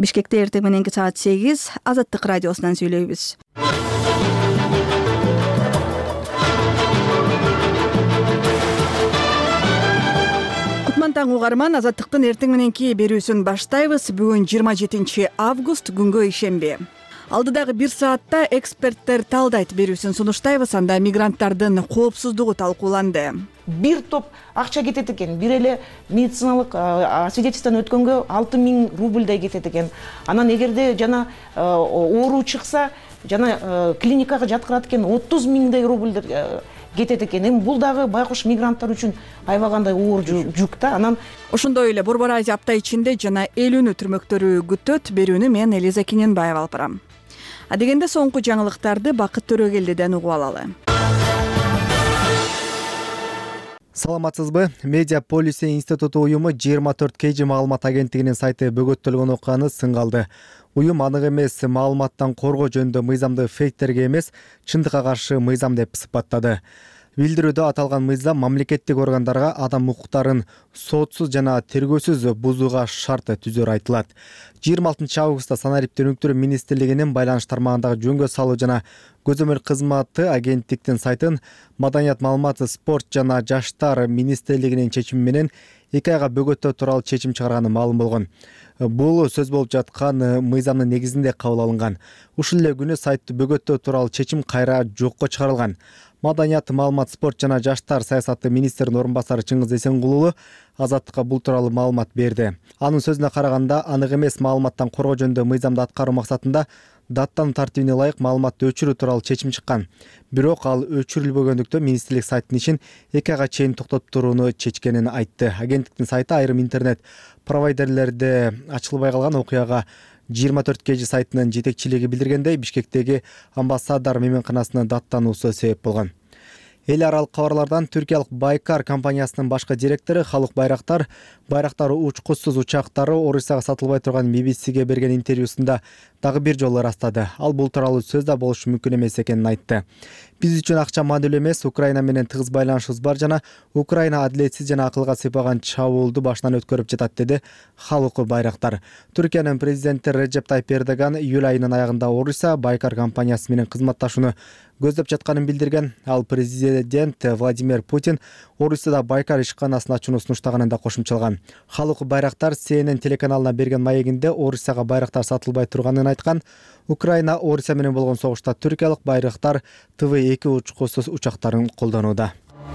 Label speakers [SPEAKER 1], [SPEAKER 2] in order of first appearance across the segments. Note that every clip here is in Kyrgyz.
[SPEAKER 1] Бишкекте эртең мененки саат 8 Азаттык радиосунан сүйлөйбүз. Кутман таң угарман, Азаттыктын эртең мененки берүүсүн баштайбыз. Бүгүн 27 август, күнгө ишемби. Алдыдагы 1 саатта эксперттер талдайт берүүсүн сунуштайбыз. Анда мигранттардын коопсуздугу талкууланды.
[SPEAKER 2] Бир топ акча кетет экен. Бир эле медициналык свидетельстводон өткөнгө 6000 рубльдай кетет экен. Анан эгерде жана оору чыкса, жана клиникага жаткырат экен 30 000 рубльдер кетет экен. Эми бул дагы байкуш мигранттар үчүн аябагандай оор жүк да. Анан
[SPEAKER 1] ошондой эле Борбор Азия апта ичинде жана эл үнү түрмөктөрү күтөт. Берүүнү мен Элиза Киненбаева алып барам. Адегенде соңку жаңылыктарды Бакыт Төрөгелдиден угуп алалы.
[SPEAKER 3] Саламатсызбы? Медиа Policy институту уюму 24 KG маалымат агенттигинин сайты бөгөттөлгөн окуяны сынга алды. Уюм анык эмес маалыматтан коргоо жөнүндө мыйзамды фейктерге эмес, чындыкка каршы мыйзам деп сыпаттады. Билдирүүдө аталган мыйзам мамлекеттик органдарга адам укуктарын соотсуз жана тергөөсүз бузууга шарт түзөр айтылат. 26 августта санариптик өнүктүрүү министрлигинин байланыш тармагындагы жөнгө салуу жана көзөмөл кызматы агенттиктин сайтын маданият, маалымат, спорт жана жаштар министрлигинин чечими менен 2 айга бөгөттөө тууралуу чечим чыгарганы маалым болгон. Бул сөз болуп жаткан мыйзамдын негизинде кабыл алынган. Ушул эле күнү сайтты бөгөттөө тууралуу чечим кайра жокко чыгарылган. Маданият, маалымат, спорт жана жаштар саясаты министринин орун басары Чыңгыз Эсенгулуу Азаттыкка бул тууралуу маалымат берди. Анын сөзүнө караганда, анык эмес маалыматтан коргоо жөнүндө мыйзамды аткаруу максатында даттануу тартибине ылайык маалыматты өчүрүү тууралуу чечим чыккан. Бирок ал өчүрүлбөгөндүктөн министрлик сайттын ишин 2 айга чейин токтотуп турууну чечкенин айтты. Агенттиктин сайты айрым интернет провайдерлерде ачылбай калган окуяга 24 KG сайтынын жетекчилиги билдиргендей, Бишкектеги амбассадор мейманканасынын даттануусу себеп болгон. Эл аралык кабарлардан түркиялык Байкар компаниясынын башкы директору Халук Байрактар учкучсуз учактары Орусияга сатылбай турган BBC-ге берген интервьюсунда дагы бир жолу ырастады. Ал бул тууралуу сөз да болушу мүмкүн эмес экенин айтты. Биз үчүн акча маанилүү эмес, Украина менен тыгыз байланышыбыз бар жана Украина адилетсиз жана акылга сыйпаган чабуулду башынан өткөрүп жатат, деди Халук Байрактар. Түркиянын президенти Реджеп Тайип Эрдоган июль айынын аягында Орусия Байкар компаниясы менен кызматташууну көздөп жатканын билдирген. Ал президент Владимир Путин Орусияда Байкар ишканасын ачууну сунуштаганын да кошумчалаган. Халук Байрактар CNN телеканалына берген маегинде Орусияга байрактар сатылбай турганын айткан. Украина Орусия менен болгон согушта түркиялык байрактар ТВ-2 учкусуз учактарын колдонууда.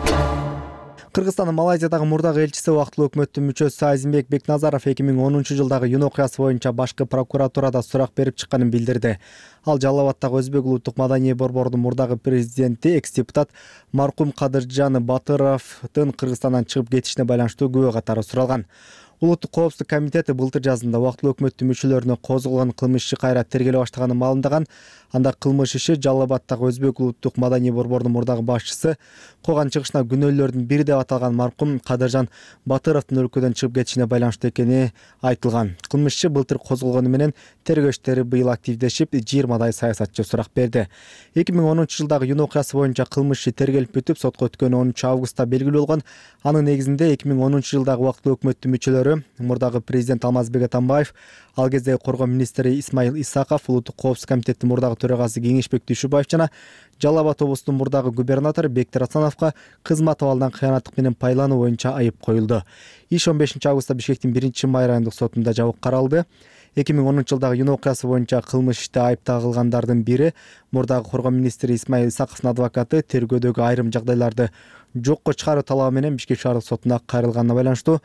[SPEAKER 3] Кыргызстандын Малайзиядагы мурдагы элчиси убактылуу өкмөттүн мүчөсү Азимбек Бекназаров 2010 жылдагы Юн окуясы боюнча башкы прокуратурада сурак берип чыкканын билдирди. Ал Жалал Абадтагы Өзбек улуттук маданий борборунун мурдагы президенти, экс-депутат маркум Кадыржан Батыровдун Кыргызстандан чыгып кетишине байланыштуу күбө катары суралган. Улуттук коопсуздук комитети былтыр жазында убактылуу өкмөттүн мүчөлөрүнө козголгон кылмыш иши кайра тергеле баштаганын маалымдаган. Анда кылмыш иши Жалал Абадтагы Өзбек улуттук маданий борборунун мурдагы башчысы, койгон чыгышына күнөөлөрдүн бири деп аталган маркум Кадыржан Батыровдун өлкөдөн чыгып кетишине байланыштуу экени айтылган. Кылмыш иши былтыр козголгону менен тергөө иштери быйыл активдешип, 20дай саясатчы сурак берди. 2010 жылдагы Юн окуясы боюнча кылмыш иши тергелип бүтүп, сотко өткөн 10 августта белгилүү болгон. Анын негизинде 2010 жылдагы убактылуу өкмөттүн мүчөлөрү мурдагы президент Алмазбек Атамбаев, ал кезде коргоо министри Исмаил Исаков, улуттук коопсуздук комитеттин мурдагы төрагасы Кеңешбек Дүйшүбаев жана Жалал Абад облусунун мурдагы губернатору Бектир Асановго кызмат абалынан кыянаттык менен пайлануу боюнча айып коюлду. Иш 15 августта Бишкектин 1-май райондук сотунда жабык каралды. 2010 жылдагы Юн окуясы боюнча кылмыш иште айыпталгандардын бири мурдагы коргоо министри Исмаил Исаковдун адвокаты тергөөдөгү айрым жагдайларды жокко чыгаруу талабы менен Бишкек шаардык сотуна кайрылганына байланыштуу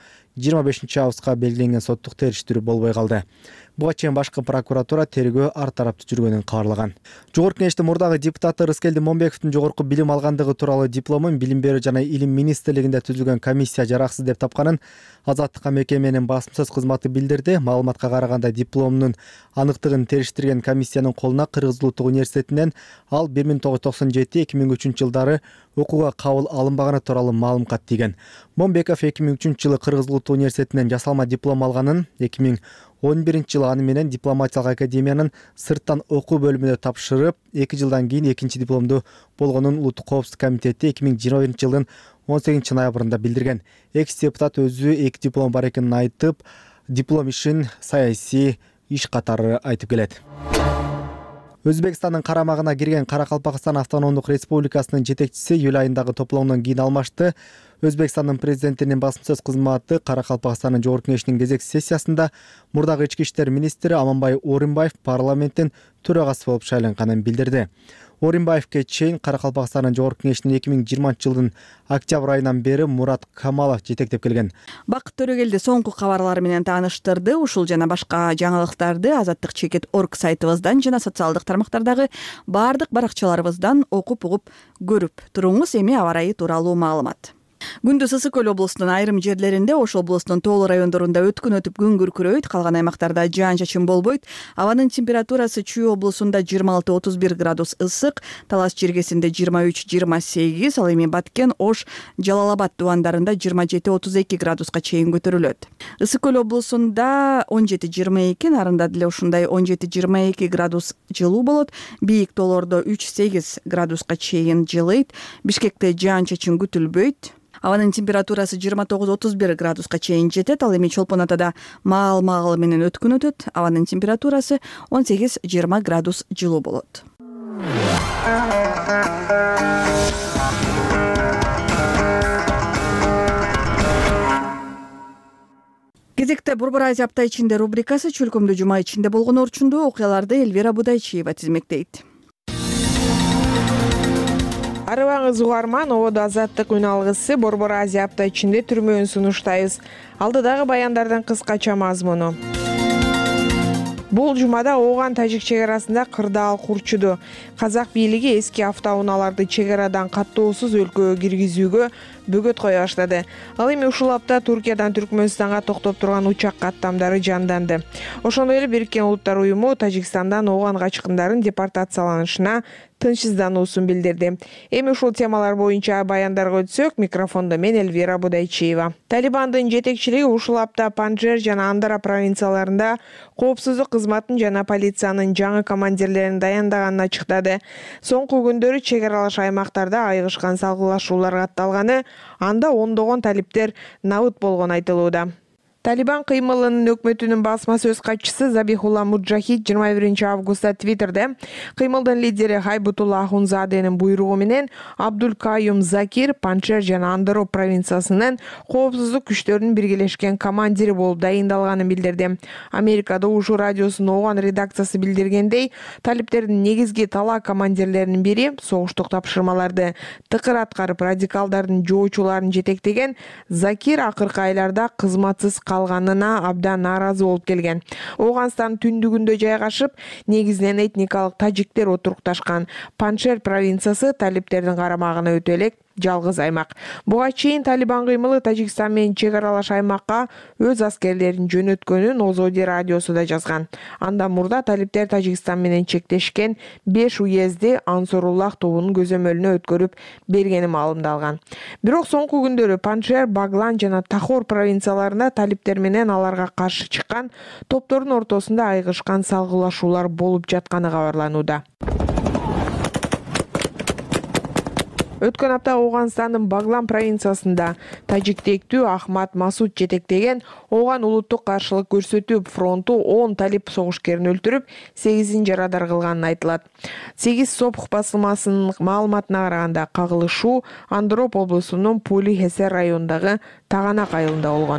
[SPEAKER 3] 25 августка белгиленген соттук териштирүү болбой калды. Буга чейин башкы прокуратура тергөө ар тараптуу жүргөнүн кабарлаган. Жогорку Кеңештин мурдагы депутаты Рыскелди Момбековдун жогорку билим алгандыгы тууралуу дипломун Билим берүү жана илим министрлигинде түзүлгөн комиссия жараксыз деп тапканын Азаттыкка мекеменин басмасөз кызматы билдирди. Маалыматка караганда дипломунун аныктыгын териштирген комиссиянын колуна Кыргыз улуттук университетинен ал 1997-2003 жылдары окууга кабыл алынбаганы тууралуу маалым кат тийген. Момбеков 2003 жылы Кыргыз улуттук университетинен жасалма диплом алганын, 2011 жылы аны менен дипломатиялык академиянын сырттан окуу бөлүмүнө тапшырып, 2 жылдан кийин экинчи дипломду болгонун улуттук коопсуздук комитети 2021 жылдын 18 ноябрында билдирген. Экс депутат өзү 2 диплом бар экенин айтып, диплом ишин саясий иш катары айтып келет. Өзбекстандын карамагына кирген Каракалпакстан автономдук республикасынын жетекчиси июль айындагы топлоондон кийин алмашты. Өзбекстандын президентинин басым сөз кызматы Каракалпакстандын жогорку кеңешинин кезекчи сессиясында мурдагы ички иштер министри Аманбай Орунбаев парламенттин төрагасы болуп шайланганын билдирди. Орунбаевке чейин Каракалпакстандын жогорку кеңешинин 2020-жылдын октябрь айынан бери Мурат Камалов жетектеп келген.
[SPEAKER 1] Бакыт Төрөгелди соңку кабарлар менен тааныштырды. Ушул жана башка жаңылыктарды Азаттык.org сайтыбыздан жана социалдык тармактардагы бардык баракчаларыбыздан окуп угуп көрүп туруңуз. Эми аба ырайы тууралуу маалымат. Күндүз Ысык Көл облусунун айрым жерлеринде, Ош облусунун тоолуу райондорунда өткүн өтүп күн күркүрөйт, калган аймактарда жаан-чачын болбойт. Абанын температурасы Чүй облусунда 26-31 градус ысык, Талас жергесинде 23-28, ал эми Баткен, Ош, Жалал Абад дубандарында 27-32 градуска чейин көтөрүлөт. Ысык Көл облусунда 17-22, Нарында деле ушундай 17-22 градус жылуу болот. Бийик тоолордо 3-8 градуска чейин жылыйт. Бишкекте жаан-чачын күтүлбөйт. Абанын температурасы 29-31 градуска чейин жетет. Ал эми Чолпон Атада маал менен өткүн өтөт. Абанын температурасы 18-20 градус жылуу болот. Кезекте Борбор Азия апта ичинде рубрикасы. Чөлкөмдө жума ичинде болгон орчундуу окуяларды Эльвира Будайчиева тизмектейт.
[SPEAKER 4] Арыбаңыз угарман, ободо Азаттык үн алгысы Борбор Азия апта ичинде түрмөөн сунуштайбыз. Алдыдагы баяндардын кыскача мазмуну. Бул жумада Ооган Тажик чек арасында кырдаал курчуду. Казак бийлиги эски автоунааларды чек арадан каттоосуз өлкөгө киргизүүгө бөгөт кое баштады. Ал эми ушул апта Туркиядан Түркмөнстанга токтоп турган учак каттамдары жанданды. Ошондой эле Бириккен Улуттар уюму Тажикстандан Ооган качкындарын депортацияланышына тынчсыздануусун билдирди. Эми ушул темалар боюнча баяндарга өтсөк, микрофондо мен Эльвира Будайчиева. Талибандын жетекчилиги ушул апта Панжшер жана Андара провинцияларында коопсуздук кызматын жана полициянын жаңы командирлерин даяндаганын ачыктады. Соңку күндөрү чек аралаш аймактарда айыгышкан салгылашуулар катталганы, анда ондогон талиптер набыт болгону айтылууда. Талибан кыймылынын өкмөтүнүн басма сөз катчысы Забихулла Муджахид 21 августта Твиттерде кыймылдын лидери Хайбутулла Ахунзаденин буйругу менен Абдул Каюм Закир Панжшер жана Андоров провинциясынын коопсуздук күчтөрүнүн биргелешкен командири болуп дайындалганын билдирди. Америкада Ушу радиосунун Ооган редакциясы билдиргендей, талиптердин негизги талаа командирлеринин бири согуштук тапшырмаларды тыкыр аткарып радикалдардын жоочуларын жетектеген Закир акыркы айларда кызматсыз калганына абдан нааразы болуп келген. Ооганстандын түндүгүндө жайгашып, негизинен этникалык тажиктер отурукташкан Панжшер провинциясы талиптердин карамагына өтө элек жалгыз аймак. Буга чейин Талибан кыймылы Тажикстан менен чек аралаш аймакка өз аскерлерин жөнөткөнүн Озоди радиосу да жазган. Андан мурда талиптер Тажикстан менен чектешкен 5 уезди Ансоруллах тобунун көзөмөлүнө өткөрүп бергени маалымдалган. Бирок соңку күндөрү Панжшер, Баглан жана Тахор провинцияларында талиптер менен аларга каршы чыккан топтордун ортосунда айыгышкан салгылашуулар болуп жатканы кабарланууда. Өткөн апта Ооганстандын Баглан провинциясында тажиктектүү Ахмат Масуд жетектеген Ооган улуттук каршылык көрсөтүү фронту 10 талип согушкерин өлтүрүп, 8-ин жарадар кылганын айтылат. 8 Сопх басылмасынын маалыматына караганда кагылышуу Андроп облусунун Пули Хесер районундагы Таганак айылында болгон.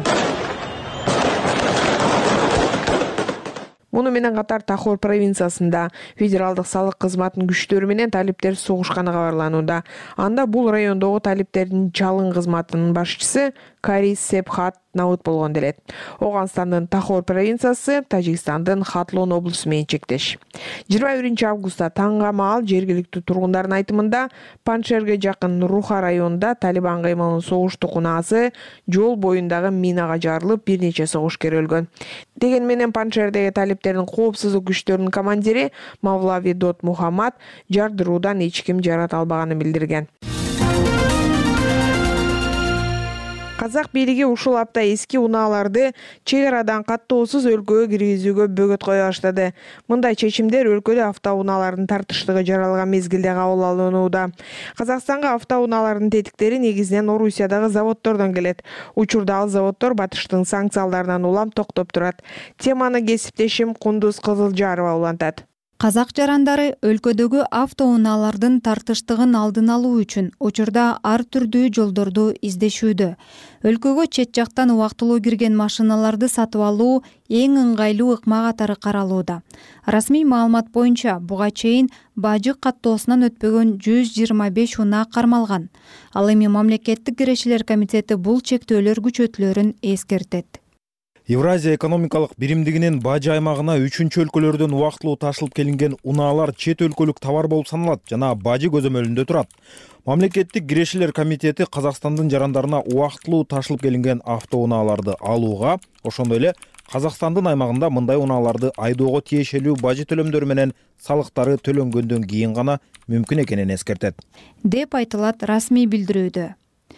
[SPEAKER 4] Муну менен катар Тахор провинциясында федералдык салык кызматынын күчтөрү менен талиптер согушканы кабарланууда. Анда бул райондогу талиптердин чалын кызматынын башчысы Карис Сепхат набыт болгон делет. Ооганстандын Тахор провинциясы Тажикстандын Хатлон облусу менен чектеш. 21 августта таңга маал жергиликтүү тургундардын айтымында Панжшерге жакын Руха районунда Талибан кыймылынын согуштук унаасы жол боюндагы минага жарылып, бир нече согушкер өлгөн. Деген менен Панжшердеги талиптердин коопсуздук күчтөрүнүн командири Мавлави Дот Мухаммад жардыруудан эч ким жарат албаганын билдирген. Казак бийлиги ушул апта эски унааларды чек арадан каттоосуз өлкөгө киргизүүгө бөгөт кое баштады. Мындай чечимдер өлкөдө автоунаалардын тартыштыгы жаралган мезгилде кабыл алынууда. Казакстанга автоунаалардын тетиктери негизинен Орусиядагы заводдордон келет. Учурда ал заводдор Батыштын санкцияларынан улам токтоп турат. Теманы кесиптешим Кундуз Кызылжарова улантат.
[SPEAKER 5] Казак жарандары өлкөдөгү автоунаалардын тартыштыгын алдын алуу үчүн учурда ар түрдүү жолдорду издешүүдө. Өлкөгө чет жактан убактылуу кирген машиналарды сатып алуу эң ыңгайлуу ыкма катары каралууда. Расмий маалымат боюнча буга чейин бажы каттоосунан өтпөгөн 125 унаа кармалган. Ал эми мамлекеттик кирешелер комитети бул чектөөлөр күчөтүлөрүн эскертет.
[SPEAKER 6] Евразия экономикалык биримдигинин бажы аймагына 3-чү өлкөлөрдөн убактылуу ташылып келинген унаалар чет өлкөлүк товар болуп саналат жана бажы көзөмөлүндө турат. Мамлекеттик кирешелер комитети Казакстандын жарандарына убактылуу ташылып келинген автоунааларды алууга, ошондой эле Казакстандын аймагында мындай унааларды айдоого тиешелүү бажы төлөмдөрү менен салыктары төлөнгөндөн кийин гана мүмкүн экенин эскертет.
[SPEAKER 5] Деп айтылат расмий билдирүүдө.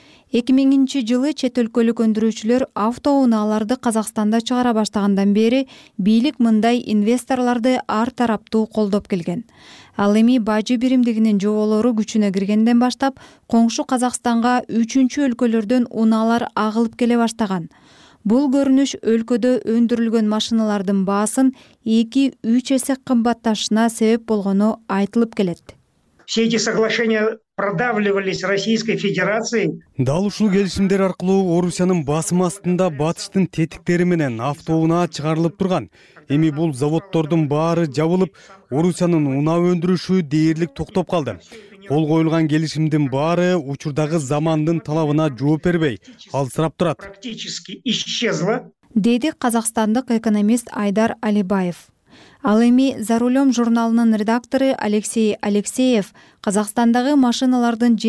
[SPEAKER 5] 2000-жылы чет өлкөлүк өндүрүүчүлөр автоунааларды Казакстанда чыгара баштагандан бери бийлик мындай инвесторлорду ар тараптуу колдоп келген. Ал эми бажы биримдигинин жоболору күчүнө киргенден баштап коңшу Казакстанга 3-чү өлкөлөрдөн унаалар агылып келе баштаган. Бул көрүнүш өлкөдө өндүрүлгөн машиналардын баасын 2-3 эсе кымбатташына себеп болгону айтылып келет.
[SPEAKER 7] Все эти соглашения продавливались Российской Федерацией.
[SPEAKER 8] Дал ушул келишимдер аркылуу Орусиянын басым астында Батыштын тетиктери менен автоунаа чыгарылып турган. Эми бул заводдордун баары жабылып, Орусиянын унаа өндүрүшү дээрлик токтоп калды. Кол коюлган келишимдин баары учурдагы замандын талабына жооп бербей, алсырап турат.
[SPEAKER 7] Практически исчезла.
[SPEAKER 5] Деди казакстандык экономист Айдар Алибаев. Ал эми «За рулем» журналынын редактору Алексей Алексеев Казакстандагы машиналардын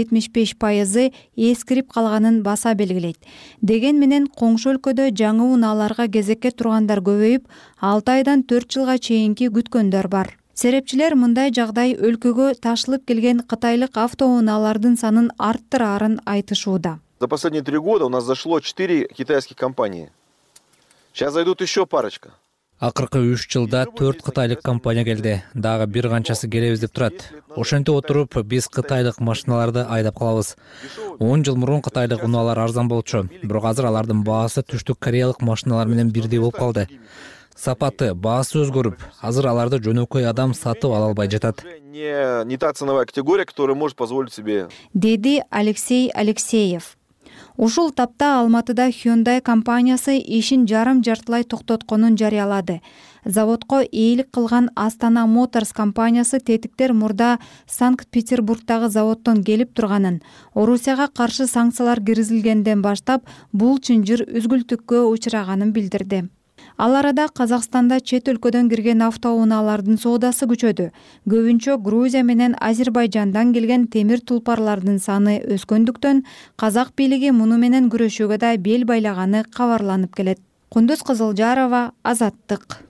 [SPEAKER 5] 75% эскирип калганын баса белгилейт. Деген менен коңшу өлкөдө жаңы унааларга кезекке тургандар көбөйүп, 6 айдан 4 жылга чейинки күткөндөр бар. Серепчилер мындай жагдай өлкөгө ташылып келген кытайлык автоунаалардын санын арттырарын айтышууда.
[SPEAKER 9] За последние 3 года у нас зашло 4 китайских компании. Сейчас зайдут еще парочка.
[SPEAKER 10] Акыркы 3 жылда 4 кытайлык компания келди. Дагы бир канчасы келебиз деп турат. Ошентип отуруп, биз кытайлык машиналарды айдап калабыз. 10 жыл мурун кытайлык унаалар арзан болчу, бирок азыр алардын баасы түштүк кореялык машиналар менен бирдей болуп калды. Сапаты, баасы өзгөрүп, азыр аларды жөнөкөй адам сатып ала албай жатат.
[SPEAKER 9] Не та ценовая категория, которая может позволить себе.
[SPEAKER 5] Деди Алексей Алексеев. Ушул тапта Алматыда Hyundai компаниясы ишин жарым-жартылай токтотконун жарыялады. Заводко ээлик кылган Астана Моторс компаниясы тетиктер мурда Санкт-Петербургдагы заводдон келип турганын, Орусияга каршы санкциялар киргизилгенден баштап бул чынжыр үзгүлтүккө учураганын билдирди. Ал арада Казакстанда чет өлкөдөн кирген автоунаалардын соодасы күчөдү. Көбүнчө Грузия менен Азербайжандан келген темир тулпарлардын саны өскөндүктөн казак бийлиги муну менен күрөшүүгө да бел байлаганы кабарланып келет. Кундуз Кызылжарова, Азаттык.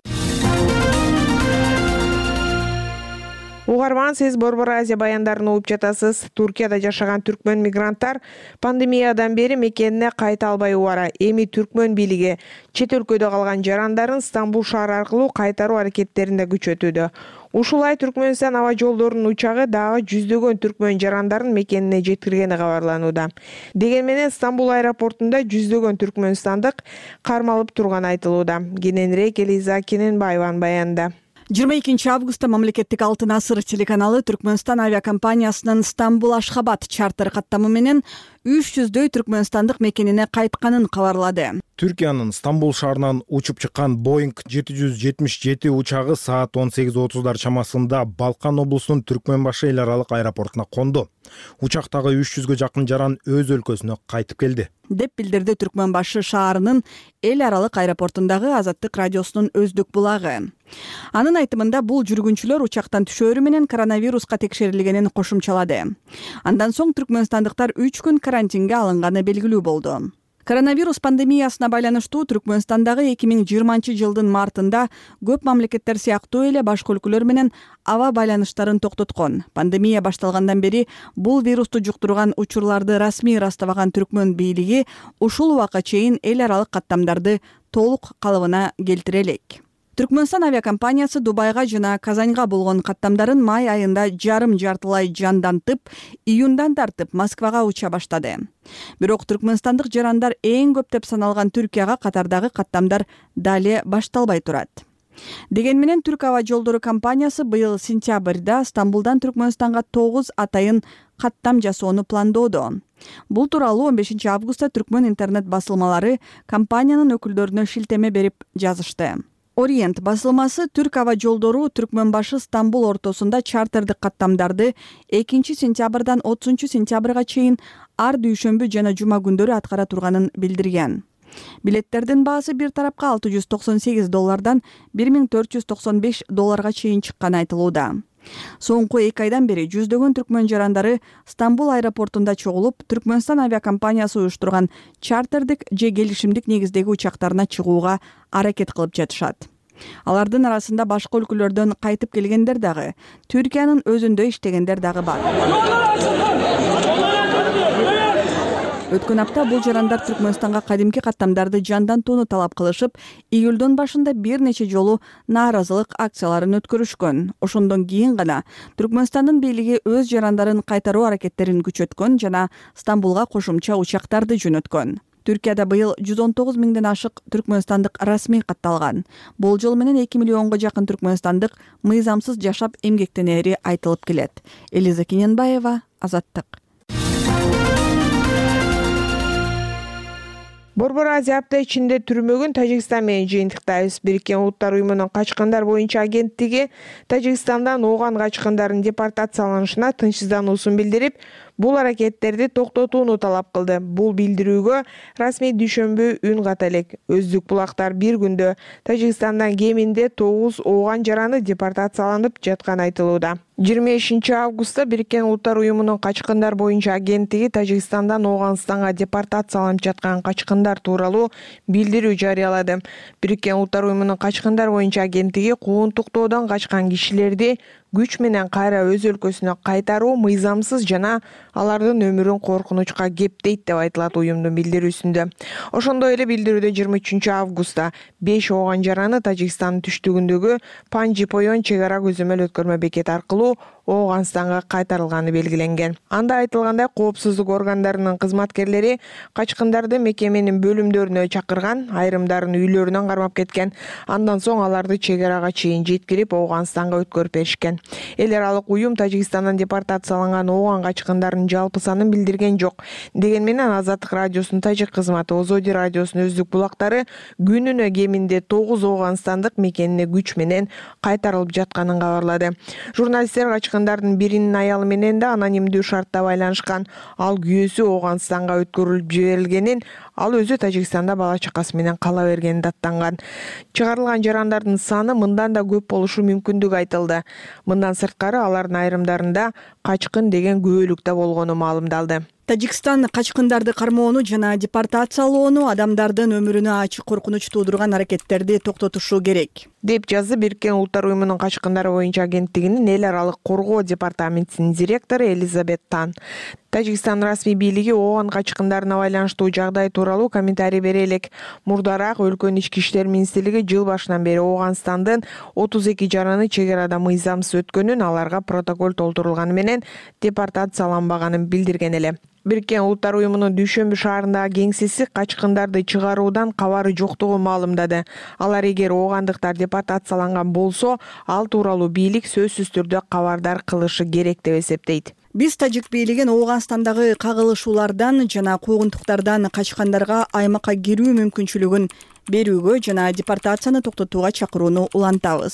[SPEAKER 4] Угарман, сиз Борбор Азия баяндарын угуп жатасыз. Туркияда жашаган түркмөн мигранттар пандемиядан бери мекенине кайта албай убара. Эми түркмөн бийлиги чет өлкөдө калган жарандарын Стамбул шаары аркылуу кайтаруу аракеттеринде күчөтүүдө. Ушулай Түркмөнстан аба жолдорунун учагы дагы жүздөгөн түркмөн жарандарын мекенине жеткиргени кабарланууда. Деген менен Стамбул аэропортунда жүздөгөн түркмөнстандык кармалып турганы айтылууда. Кененирээк Элиза Кененбаеванын баянында.
[SPEAKER 1] 22 августта мамлекеттик Алтын асыр телеканалы Түркмөнстан авиакомпаниясынын Стамбул-Ашхабад чартер каттамы менен 300дөй түркмөнстандык мекенине кайтканын кабарлады.
[SPEAKER 6] Түркиянын Стамбул шаарынан учуп чыккан Boeing 777 учагы саат 18:30 чамасында Балкан облусунун Түркмөнбашы эл аралык аэропортуна конду. Учактагы 300гө жакын жаран өз өлкөсүнө кайтып келди,
[SPEAKER 1] деп билдирди Түркмөнбашы шаарынын эл аралык аэропортундагы Азаттык радиосунун өздүк булагы. Анын айтымында бул жүргүнчүлөр учактан түшөөрү менен коронавируска текшерилгенин кошумчалады. Андан соң түркмөнстандыктар 3 күн карантинге алынганы белгилүү болду. Коронавирус пандемиясына байланыштуу Түркмөнстандагы 2020 жылдын мартында көп мамлекеттер сыяктуу эле башка өлкөлөр менен аба байланыштарын токтоткон. Пандемия башталгандан бери бул вирусту жуктурган учурларды расмий ырастабаган Түркмөн бийлиги ушул убакка чейин эл аралык каттамдарды толук калыбына келтире элек. Түркмөнстан авиакомпаниясы Дубайга жана Казанга болгон каттамдарын май айында жартылай жандантып, июндан тартып Москвага уча баштады. Бирок түркмөнстандык жарандар эң көп деп саналган Түркияга катардагы каттамдар дале башталбай турат. Деген менен Түрк аба жолдору компаниясы быйыл сентябрда Стамбулдан Түркмөнстанга 9 атайын каттам жасоону пландоодо. Бул тууралуу 15 августта Түркмөн интернет басылмалары компаниянын өкүлдөрүнө шилтеме берип жазышты. Ориент басылмасы Түрк аба жолдору Түркмөн башы Стамбул ортосунда чартердик каттамдарды 2 сентябрдан 30 сентябрга чейин ар дүйшөмбү жана жума күндөрү аткара турганын билдирген. Билеттердин баасы бир тарапка $698 $1495 чейин чыкканы айтылууда. Соңку 2 айдан бери жүздөгөн түркмөн жарандары Стамбул аэропортунда чогулуп, Түркмөнстан авиакомпаниясы уюштурган чартердик же келишимдик негиздеги учактарына чыгууга аракет кылып жатышат. Алардын арасында башка өлкөлөрдөн кайтып келгендер дагы, Түркиянын өзүндө иштегендер дагы бар. Өткөн апта бул жарандар Түркмөнстанга кадимки каттамдарды жандантууну талап кылышып, июлдун башында бир нече жолу нааразылык акцияларын өткөрүшкөн. Ошондон кийин гана Түркмөнстандын бийлиги өз жарандарын кайтаруу аракеттерин күчөткөн жана Стамбулга кошумча учактарды жөнөткөн. Түркияда быйыл 119 миңден ашык түркмөнстандык расмий катталган. Болжол менен 2 миллионго жакын түркмөнстандык мыйзамсыз жашап эмгектенери айтылып келет. Элиза Кененбаева, Азаттык.
[SPEAKER 4] Борбор Азия апта ичинде түрмөгүн Тажикстан менен жыйынтыктайбыз. Бириккен Улуттар уюмунун качкындар боюнча агенттиги Тажикстандан Ооган качкындарын депортацияланышына тынчсыздануусун билдирип, бул аракеттерди токтотууну талап кылды. Бул билдирүүгө расмий дүйшөмбү үн ката элек. Өздүк булактар бир күндө Тажикстандан кеминде 9 Ооган жараны депортацияланып жатканы айтылууда. 25 августта Бириккен Улуттар уюмунун качкындар боюнча агенттиги Тажикстандан Ооганстанга депортацияланып жаткан качкындар тууралуу билдирүү жарыялады. Бириккен Улуттар уюмунун качкындар боюнча агенттиги куугунтуктоодон качкан кишилерди күч менен кайра өз өлкөсүнө кайтаруу мыйзамсыз жана алардын өмүрүн коркунучка кептейт деп айтылат уюмдун билдирүүсүндө. Ошондой эле билдирүүдө 23 августта 5 Ооган жараны Тажикстандын түштүгүндөгү Панжи-Поён чек ара көзөмөл өткөрмө бекети аркылуу Ооганстанга кайтарылганы белгиленген. Анда айтылгандай, коопсуздук органдарынын кызматкерлери качкындарды мекеменин бөлүмдөрүнө чакырган, айрымдарын үйлөрүнөн кармап кеткен. Андан соң аларды чек арага чейин жеткирип Ооганстанга өткөрүп беришкен. Эл аралык уюм Тажикстандан депортацияланган Ооган качкындарын жалпы санын билдирген жок. Деген менен Азаттык радиосунун тажик кызматы Озоди радиосунун өздүк булактары күнүнө кеминде 9 Ооганстандык мекенине күч менен кайтарылып жатканын кабарлады. Журналисттер качкындардын биринин аялы менен да анонимдүү шартта байланышкан. Ал күйөөсү Ооганстанга өткөрүлүп жиберилгенин, ал өзү Тажикстанда бала чакасы менен кала бергенин даттанган. Чыгарылган жарандардын саны мындан да көп болушу мүмкүндүгү айтылды. Мындан сырткары алардын айрымдарында качкын деген күбөлүк да болгону маалымдалды.
[SPEAKER 1] Тажикстан качкындарды кармоону жана депортациялоону, адамдардын өмүрүнө ачык коркунуч туудурган аракеттерди токтотушу керек,
[SPEAKER 4] деп жазды Бириккен Улуттар уюмунун качкындары боюнча агенттигинин эл аралык коргоо департаментинин директору Элизабет Тан. Тажикстан расмий бийлиги Ооган качкындарына байланыштуу жагдай тууралуу комментарий бере элек. Мурдараак өлкөнүн ички иштер министрлиги жыл башынан бери Ооганстандын 32 жараны чек арада мыйзамсыз өткөнүн, аларга протокол толтурулганы менен депортацияланбаганын билдирген эле. Бириккен Улуттар уюмунун Дүйшөмбү шаарындагы кеңсеси качкындарды чыгаруудан кабары жоктугун маалымдады. Алар эгер оогандыктар депортацияланган болсо, ал тууралуу бийлик сөзсүз түрдө кабардар кылышы керек деп эсептейт.
[SPEAKER 1] Биз тажик бийлигин Ооганстандагы кагылышуулардан жана куугунтуктардан качкандарга аймакка кирүү мүмкүнчүлүгүн берүүгө жана депортацияны токтотууга чакырууну улантабыз.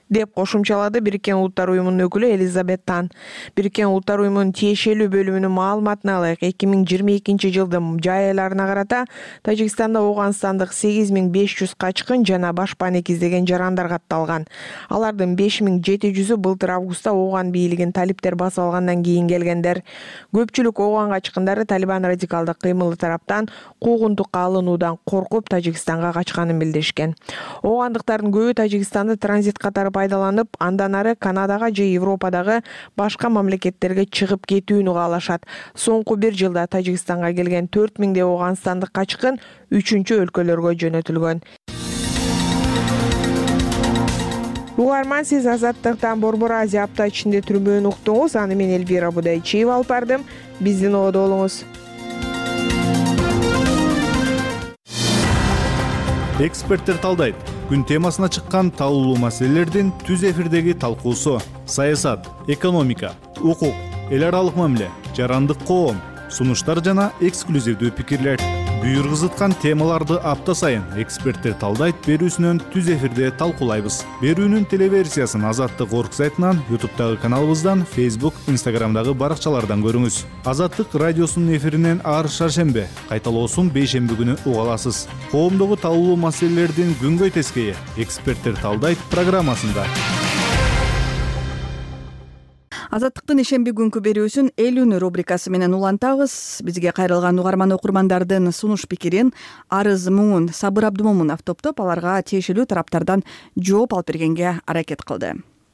[SPEAKER 4] деп кошумчалады Бириккен Улуттар уюмунун өкүлү Элизабет Тан. Бириккен Улуттар уюмунун тиешелүү бөлүмүнүн маалыматына ылайык 2022 жылдын жай айларына карата Тажикстанда Ооганстандык 8500 качкын жана башпан экиздеген жарандар катталган. Алардын 5700-ү былтыр августта Ооган бийлигин талиптер басып алгандан кийин келгендер. Көпчүлүк Ооган качкындары Талибан радикалдык кыймылы тараптан куугунтукка алынуудан коркуп Тажикстанга качканын билдиришкен. Оогандыктардын көбү Тажикстанды транзит катары пайдаланып, андан ары Канадага же Европадагы башка мамлекеттерге чыгып кетүүнү каалашат. Соңку бир жылда Тажикстанга келген 4000 Ооганстандык качкын 3-чү өлкөлөргө жөнөтүлгөн. Угарман, сиз Азаттыктан Борбор Азия апта ичинде түрмөөнү уктуңуз. Аны мен Эльвира Будайчиева алып бардым. Биздин ободо болуңуз.
[SPEAKER 11] Эксперттер талдайт. Күн темасына чыккан талуулуу маселелердин түз эфирдеги талкуусу. Саясат, экономика, укук, эл аралык мамиле, жарандык коом, сунуштар жана эксклюзивдүү пикирлер. Буйргызыткан темаларды апта сайын эксперттер талдайт берүүсүнөн түз эфирде талкуулайбыз. Берүүнүн телеверсиясын Азаттык орг сайтынан, YouTube'дагы каналыбыздан, Facebook, Instagram'дагы баракчалардан көрүңүз. Азаттык радиосунун эфиринен ар шаршембе, кайталоосун бейшемби күнү уга аласыз. Коомдогу талуулуу маселелердин күнгөй тескейи эксперттер талдайт программасында.
[SPEAKER 1] Азаттыктын ишемби күнкү берүүсүн эл үнү рубрикасы менен улантабыз. Бизге кайрылган угарман окурмандардын сунуш пикирин, арыз муңун Сабыр Абдымомунов топтоп, аларга тиешелүү тараптардан жооп алып бергенге аракет кылды.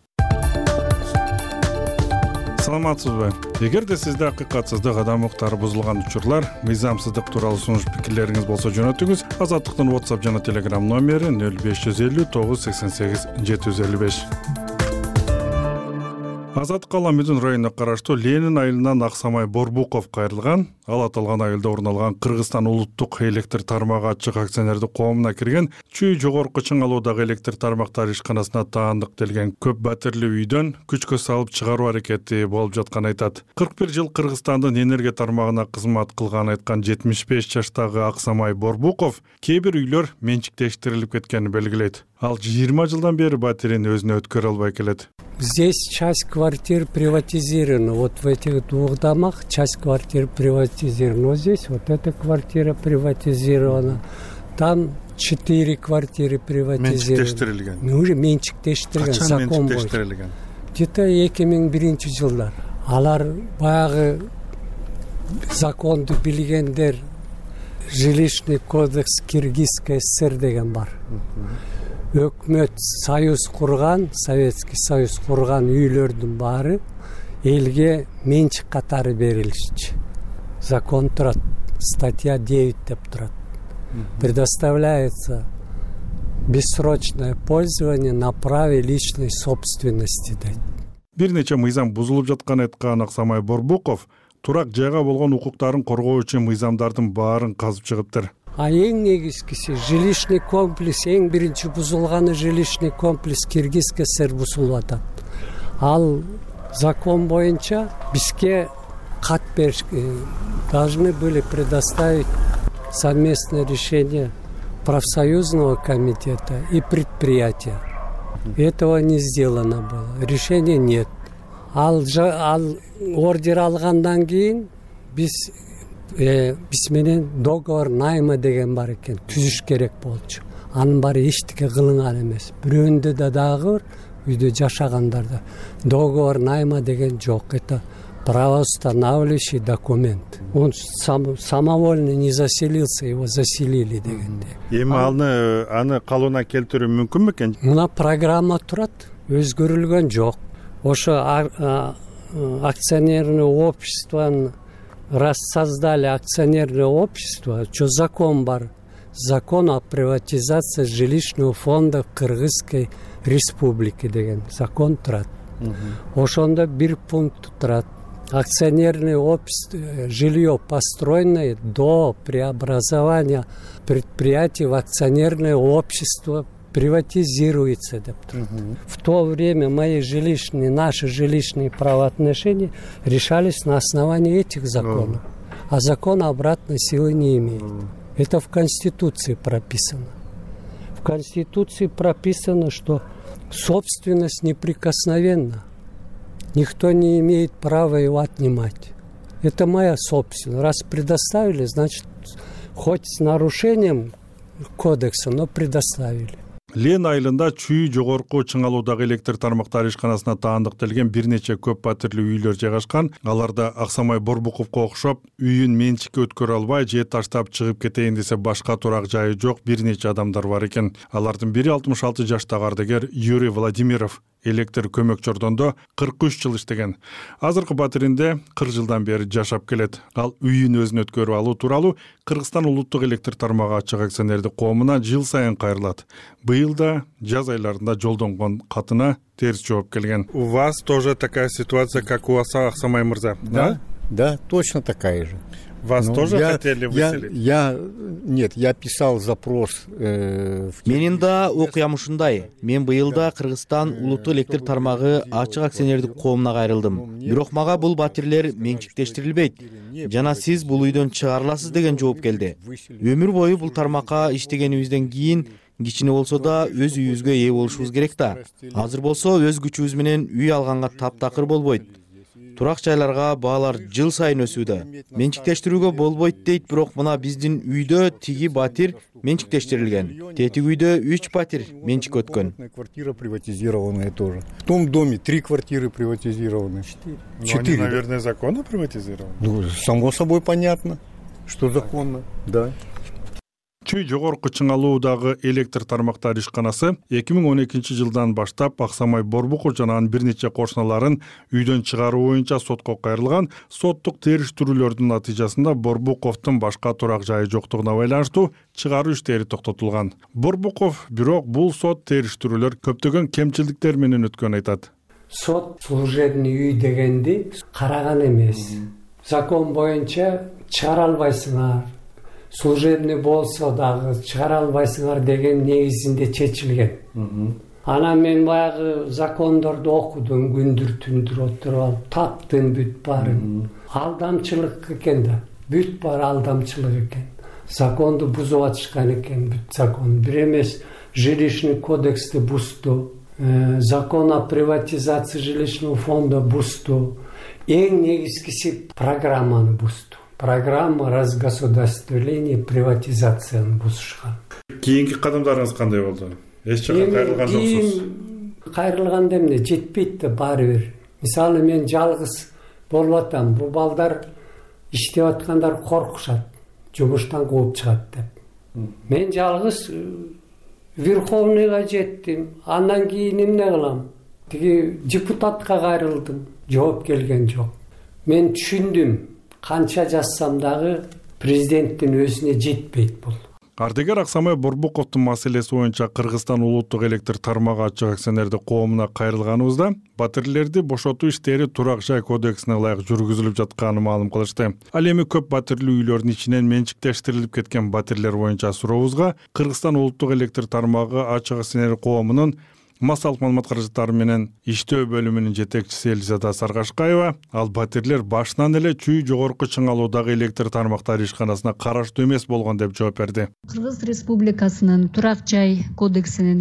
[SPEAKER 12] Саламатсызбы? Эгерде сизде акыйкатсыздык, адам укуктары бузулган учурлар, мыйзамсыздык тууралуу сунуш пикирлериңиз болсо жөнөтүңүз. Азаттыктын WhatsApp жана Telegram номери 0550 988 755. Азаттык Аламүдүн районуна караштуу Ленин айылынан Аксамай Борбуков кайрылган. Ал аталган айылда орун алган Кыргызстан улуттук электр тармагы ачык акционердик коомуна кирген Чүй жогорку Чыңалуудагы электр тармактары ишканасына таандык делген көп батирлүү үйдөн күчкө салып чыгаруу аракети болуп жатканын айтат. 41 жыл Кыргызстандын энергия тармагына кызмат кылганын айткан 75 жаштагы Аксамай Борбуков кээ бир үйлөр менчиктештирилип кеткенин белгилейт. Ал 20 жылдан бери батирин өзүнө өткөрө албай келет.
[SPEAKER 13] Здесь часть квартир приватизирована. Вот в этих двух домах часть квартир приватизирована. Вот здесь вот эта квартира приватизирована. Там 4 квартиры приватизированы. Уже менчиктештирилген. Закон боюнча. Где-то 2001 жылдар. Алар баягы законду билгендер, жилищный кодекс Киргизской ССР деген бар. Өкмөт союз курган, Советский союз курган үйлөрдүн баары элге менчик катары берилишчи. Закон турат, статья 9 деп турат. Предоставляется бессрочное пользование на праве личной собственности.
[SPEAKER 12] Бир нече мыйзам бузулуп жатканын айткан Аксамай Борбуков турак жайга болгон укуктарын коргоо үчүн мыйзамдардын баарын казып чыгыптыр.
[SPEAKER 13] А эң негизгиси жилищный комплекс, эң биринчи бузулганы жилищный комплекс Киргизской ССР бузулуп атат. Ал закон боюнча бизге кат бериш, должны были предоставить совместное решение профсоюзного комитета и предприятия. Этого не сделано было. Решения нет. Ал ордер алгандан кийин биз менен договор найма деген бар экен, түзүш керек болчу. Анын баары эчтеке кылынган эмес. Бирөөндө да дагы үйдө жашагандарда договор найма деген жок. Это правоустанавливающий документ. Он самовольно не заселился, его заселили дегенде.
[SPEAKER 12] Эми аны калууна келтирүү мүмкүн бекен?
[SPEAKER 13] Мына программа турат, өзгөрүлгөн жок. Ошо акционерное общество, раз создали акционерное общество, что закон бар, закон о приватизации жилищного фонда Кыргызской республики деген закон турат. Ошондо бир пункт турат. Акционерное общество, жилье построенное до преобразования предприятий в акционерное общество приватизируется. В то время наши жилищные правоотношения решались на основании этих законов. А закон обратной силы не имеет. Это в Конституции прописано. В В Конституции прописано, что собственность неприкосновенна. Никто не имеет права его отнимать. Это моя собственность. Раз предоставили, значит, хоть с нарушением кодекса, но предоставили.
[SPEAKER 12] Лен айылында чүй жогорку чыңалуудагы электр тармактары ишканасына таандыкталган бир нече көп патирлүү үйлөр жайгашкан. Аларда Аксамай Борбуковго окшоп үйүн менчикке өткөрө албай же таштап чыгып кетейин десе башка турак жайы жок бир нече адамдар бар экен. Алардын бири 66 жаштагы ардагер Юрий Владимиров. Электр көмөкчү 43 жыл иштеген. Азыркы батиринде 40 жылдан бери жашап келет. Ал үйүн өзүнө өткөрүп алуу тууралуу Кыргызстан улуттук электр тармагы ачык акционердик коомуна жыл сайын кайрылат. Быйыл да жаз айларында жолдонгон катына терс жооп келген. У вас тоже такая ситуация, как у Аксамай мырза, да?
[SPEAKER 14] Да, точно такая же.
[SPEAKER 12] Вас тоже хотели выселить?
[SPEAKER 14] Нет, я писал запрос.
[SPEAKER 15] Менин да окуям ушундай. Мен быйылда Кыргызстан улуттук электр тармагы ачык акционердик коомуна кайрылдым. Бирок мага бул батирлер менчиктештирилбейт. Жана сиз бул үйдөн чыгарыласыз деген жооп келди. Өмүр бою бул тармакка иштегенибизден кийин кичине болсо да өз үйүбүзгө ээ болушубуз керек да. Азыр болсо өз күчүбүз менен үй алганга таптакыр болбойт. Турак жайларга баалар жыл сайын өсүүдө. Менчиктештирүүгө болбойт дейт, бирок мына биздин үйдө тиги батир менчиктештирилген. Тетиги үйдө 3 батир менчик өткөн.
[SPEAKER 14] Квартира приватизированная тоже. В том доме 3 квартиры приватизированы. 4.
[SPEAKER 12] Они, наверное, законно приватизированы?
[SPEAKER 14] Ну, само собой понятно, что законно, да.
[SPEAKER 12] Чүй жогорку чыңалуудагы электр тармактары ишканасы 2012 жылдан баштап Аксамай Борбуков жана анын бир нече кошуналарын үйдөн чыгаруу боюнча сотко кайрылган. Соттук териштирүүлөрдүн натыйжасында Борбуковдун башка турак жайы жоктугуна байланыштуу чыгаруу иштери токтотулган. Борбуков бирок бул сот териштирүүлөр көптөгөн кемчилдиктер менен өткөнүн айтат.
[SPEAKER 13] Сот служебный үй дегенди караган эмес. Закон боюнча чыгара албайсыңар. Служебный болсо дагы чыгара албайсыңар деген негизинде чечилген. Анан мен баягы закондорду окудум, күндүр түндүр отуруп алып, таптым бүт баарын. Алдамчылык экен да, бүт баары алдамчылык экен. Законду бузуп атышкан экен бүт закон. Бир эмес жилищный кодексти бузду, закон о приватизации жилищного фонда бузду. Эң негизгиси программаны бузду. Программа разгосударствления приватизацияны бузушкан.
[SPEAKER 12] Кийинки кадамдарыңыз кандай болду? Эч жака кайрылган жоксуз?
[SPEAKER 13] Кайрылганда эмне жетпейт да баары бир. Мисалы мен жалгыз болуп атам. Бул балдар иштеп аткандар коркушат. Жумуштан кууп чыгат деп. Мен жалгыз Верховныйга жеттим. Андан кийин эмне кылам? Тиги депутатка кайрылдым. Жооп келген жок. Мен түшүндүм. Канча жазсам дагы президенттин өзүнө жетпейт бул.
[SPEAKER 12] Ардагер Аксамай Борбуковдун маселеси боюнча Кыргызстан улуттук электр тармагы ачык акционердик коомуна кайрылганыбызда батирлерди бошотуу иштери турак жай кодексине ылайык жүргүзүлүп жатканын маалым кылышты. Ал эми көп батирлүү үйлөрдүн ичинен менчиктештирилип кеткен батирлер боюнча сурообузга Кыргызстан улуттук электр тармагы ачык акционердик коомунун массалык маалымат каражаттары менен иштөө бөлүмүнүн жетекчиси Элизада Саргашкаева ал батирлер башынан эле чүй жогорку чыңалуудагы электр тармактары ишканасына караштуу эмес болгон деп жооп берди.
[SPEAKER 16] Кыргыз Республикасынын турак жай кодексинин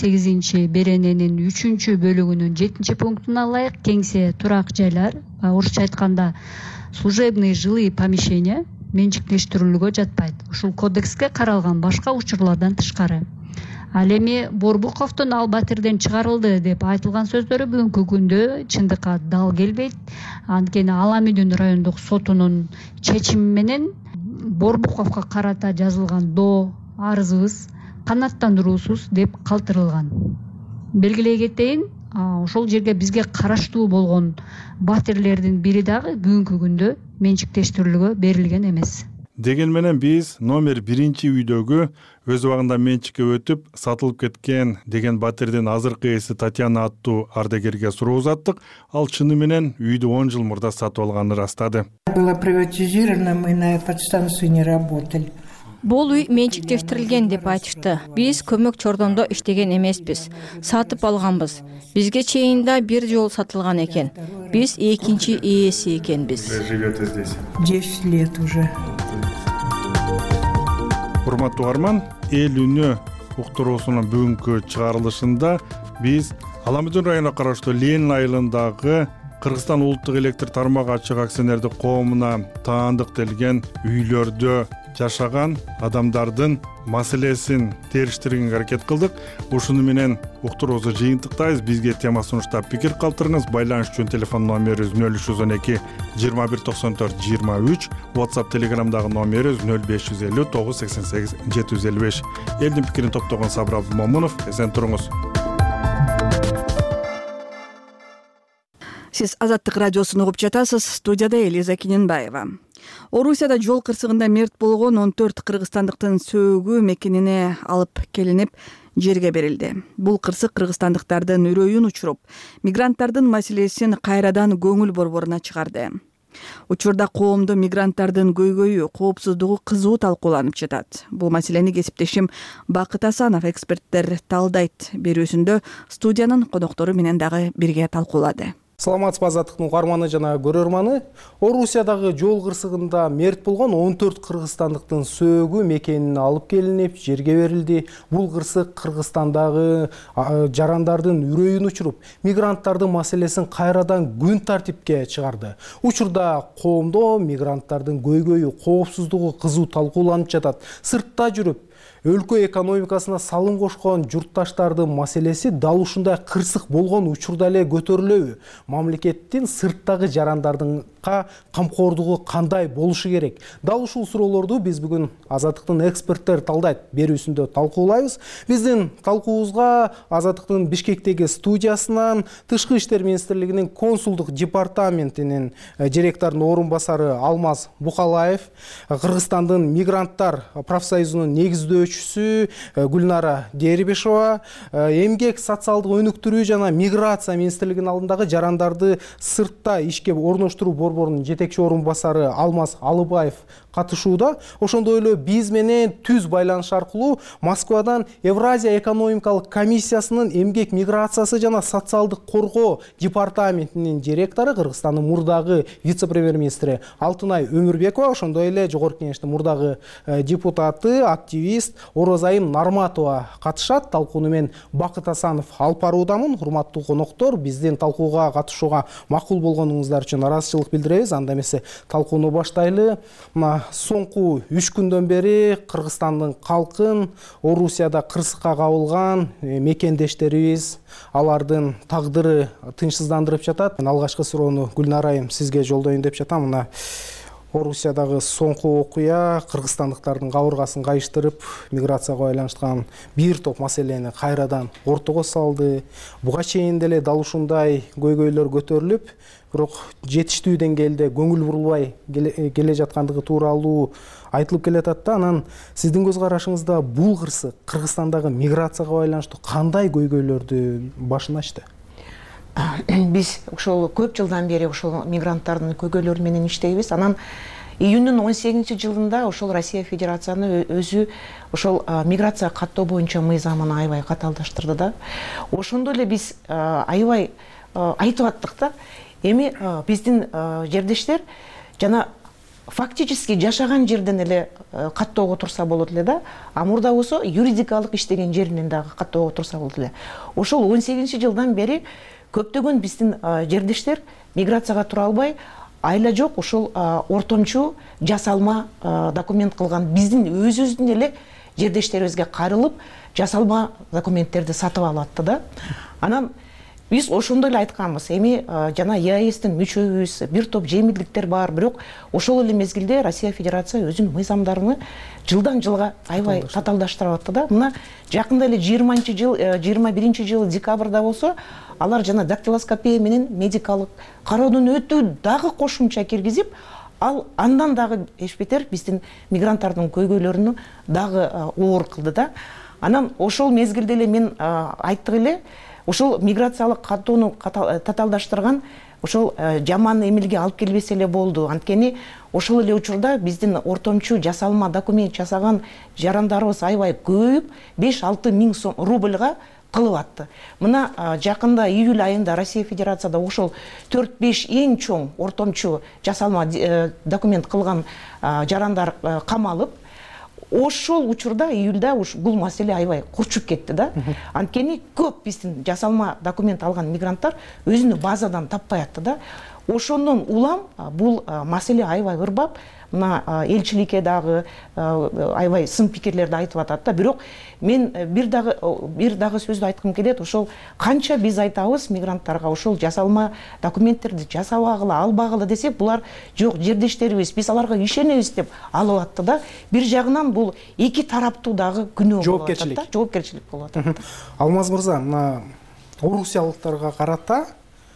[SPEAKER 16] 58-берененин 3-бөлүгүнүн 7-пунктуна ылайык кеңсе турак жайлар, орусча айтканда служебные жилые помещения менчиктештирүүгө жатпайт. Ушул кодекске каралган башка учурлардан тышкары. Ал эми Борбуковдун ал батирден чыгарылды деп айтылган сөздөрү бүгүнкү күндө чындыкка дал келбейт. Анткени Аламүдүн райондук сотунун чечими менен Борбуковго карата жазылган доо арызыбыз канааттандыруусуз деп калтырылган. Белгилей кетейин, ошол жерге бизге караштуу болгон батирлердин бири дагы бүгүнкү күндө менчиктештирүүгө берилген эмес.
[SPEAKER 12] Деген менен биз номер 1-үйдөгү өз убагында менчикке өтүп сатылып кеткен деген батирдин азыркы ээси Татьяна аттуу ардагерге суроо узаттык. Ал чыны менен үйдү 10 жыл мурда сатып алганын ырастады.
[SPEAKER 17] Было приватизировано, мы на подстанции не работали.
[SPEAKER 18] Бул үй менчиктештирилген деп айтышты. Биз көмөк чордондо иштеген эмеспиз. Сатып алганбыз. Бизге чейин да бир жол сатылган экен. Биз экинчи ээси экенбиз.
[SPEAKER 12] Живете здесь?
[SPEAKER 17] 10 лет уже.
[SPEAKER 12] Урматтуу угарман, эл үнү уктуруусунун бүгүнкү чыгарылышында биз Аламүдүн районуна караштуу Ленин айылындагы Кыргызстан улуттук электр тармагы ачык акционердик коомуна таандык делген үйлөрдө жашаган адамдардын маселесин териштирүүгө аракет кылдык. Ушуну менен уктуруубузду жыйынтыктайбыз. Бизге тема сунуштап пикир калтырыңыз. Байланыш үчүн телефон номерибиз 0312 21 94 23, WhatsApp Telegramдагы номерибиз 0550 988 755. Элдин пикирин топтогон Сабыр Абдымомунов. Эсен туруңуз.
[SPEAKER 1] Сиз Азаттык радиосун угуп жатасыз. Студияда Элиза Кененбаева. Орусияда жол кырсыгында мерт болгон 14 кыргызстандыктын сөөгү мекенине алып келинип жерге берилди. Бул кырсык кыргызстандыктардын үрөйүн учуруп, мигранттардын маселесин кайрадан көңүл борборуна чыгарды. Учурда коомдо мигранттардын көйгөйү, коопсуздугу кызуу талкууланып жатат. Бул маселени кесиптешим Бакыт Асанов эксперттер талдайт берүүсүндө студиянын коноктору менен дагы бирге талкуулады.
[SPEAKER 19] Саламатсызбы Азаттыктын угарманы жана көрөрманы. Орусиядагы жол кырсыгында мерт болгон 14 кыргызстандыктын сөөгү мекенине алып келинип жерге берилди. Бул кырсык Кыргызстандагы жарандардын үрөйүн учуруп, мигранттардын маселесин кайрадан күн тартипке чыгарды. Учурда коомдо мигранттардын көйгөйү, коопсуздугу кызуу талкууланып жатат. Сыртта жүрүп өлкө экономикасына салым кошкон журтташтардын маселеси дал ушундай кырсык болгон учурда эле көтөрүлөбү? Мамлекеттин сырттагы жарандардын камкордугу кандай болушу керек? Дал ушул суроолорду биз бүгүн Азаттыктын эксперттер талдайт берүүсүндө талкуулайбыз. Биздин талкуубузга Азаттыктын Бишкектеги студиясынан Тышкы иштер министрлигинин консулдук департаментинин директорунун орун басары Алмаз Букалаев, Кыргызстандын мигранттар профсоюзунун негиздөөчүсү Гүлнара Дербишова, эмгек социалдык өнүктүрүү жана миграция министрлигинин алдындагы жарандарды сыртта ишке орноштуруу борборунун жетекчи орун басары Алмаз Алыбаев катышууда. Ошондой эле биз менен түз байланыш аркылуу Москвадан Евразия экономикалык комиссиясынын эмгек миграциясы жана социалдык коргоо департаментинин директору, Кыргызстандын мурдагы вице-премьер-министри Алтынай Өмүрбекова, ошондой эле жогорку кеңештин мурдагы депутаты, активист Орозайым Нарматова катышат. Талкууну мен Бакыт Асанов алып баруудамын. Урматтуу коноктор, биздин талкууга катышууга макул болгонуңуздар үчүн ыраазычылык билдиребиз. Анда эмесе талкууну баштайлы. Соңку 3 күндөн бери Кыргызстандын калкын Орусияда кырсыкка кабылган мекендештерибиз, алардын тагдыры тынчсыздандырып жатат. Мен алгачкы суроону Гүлнара айым сизге жолдоюн деп жатам. Мына Орусиядагы соңку окуя кыргызстандыктардын кабыргасын кайыштырып, миграцияга байланыштан бир топ маселени кайрадан ортого салды. Буга чейин деле дал ушундай көйгөйлөр көтөрүлүп, бирок жетиштүү деңгээлде көңүл бурулбай келе жаткандыгы тууралуу айтылып келатат да. Анан сиздин көз карашыңызда бул кырсык Кыргызстандагы миграцияга байланыштуу кандай көйгөйлөрдү башын ачты?
[SPEAKER 2] Биз ошол көп жылдан бери ошол мигранттардын көйгөйлөрү менен иштейбиз. Анан июндун 18-жылында ошол Россия Федерацияны өзү ошол миграция каттоо боюнча мыйзамын аябай каталдаштырды да. Ошондо эле биз аябай айтып аттык да. Эми биздин жердештер жана фактически жашаган жерден эле каттоого турса болот эле да. А мурда болсо юридикалык иштеген жеринен дагы каттоого турса болот эле. Ошол 18-жылдан бери көптөгөн биздин жердештер миграцияга тура албай, айла жок ошол ортомчу жасалма документ кылган биздин өзүбүздүн эле жердештерибизге кайрылып, жасалма документтерди сатып алатты да. Анан биз ошондой эле айтканбыз. Эми жана ЕАЭСтин мүчөбүз, бир топ жеңилдиктер бар, бирок ошол эле мезгилде Россия Федерация өзүнүн мыйзамдарын жылдан жылга аябай татаалдаштырып атты да. Мына жакында эле 21-жыл декабрда болсо, алар жана дактилоскопия менен медикалык кароодон өтүү дагы кошумча киргизип, андан дагы эшпетер биздин мигранттардын көйгөйлөрүнү дагы оор кылды да. Анан ошол мезгилде эле мен айттык эле, ошол миграциялык каттоону татаалдаштырган ошол жаман эмелге алып келбесе эле болду. Анткени ошол эле учурда биздин ортомчу жасалма документ жасаган жарандарыбыз аябай көбөйүп, 5-6 миң рубльга кылып атты. Мына жакында июль айында Россия Федерацияда ошол 4-5 эң чоң ортомчу жасалма документ кылган жарандар камалып, ошол учурда июлда бул маселе аябай курчуп кетти да. Анткени көп биздин жасалма документ алган мигранттар өзүнү базадан таппай атты да. Ошондон улам бул маселе аябай ырбап, мына элчиликке дагы аябай сын пикирлерди айтып атат да. Бирок мен бир дагы сөздү айткым келет. Ошол канча биз айтабыз мигранттарга ошол жасалма документтерди жасабагыла, албагыла десек, булар жок, жердештерибиз, биз аларга ишенебиз деп алып атты да. Бир жагынан бул эки тараптуу дагы күнөө болуп атат да, жоопкерчилик болуп атат.
[SPEAKER 19] Алмаз мырза, мына орусиялыктарга карата,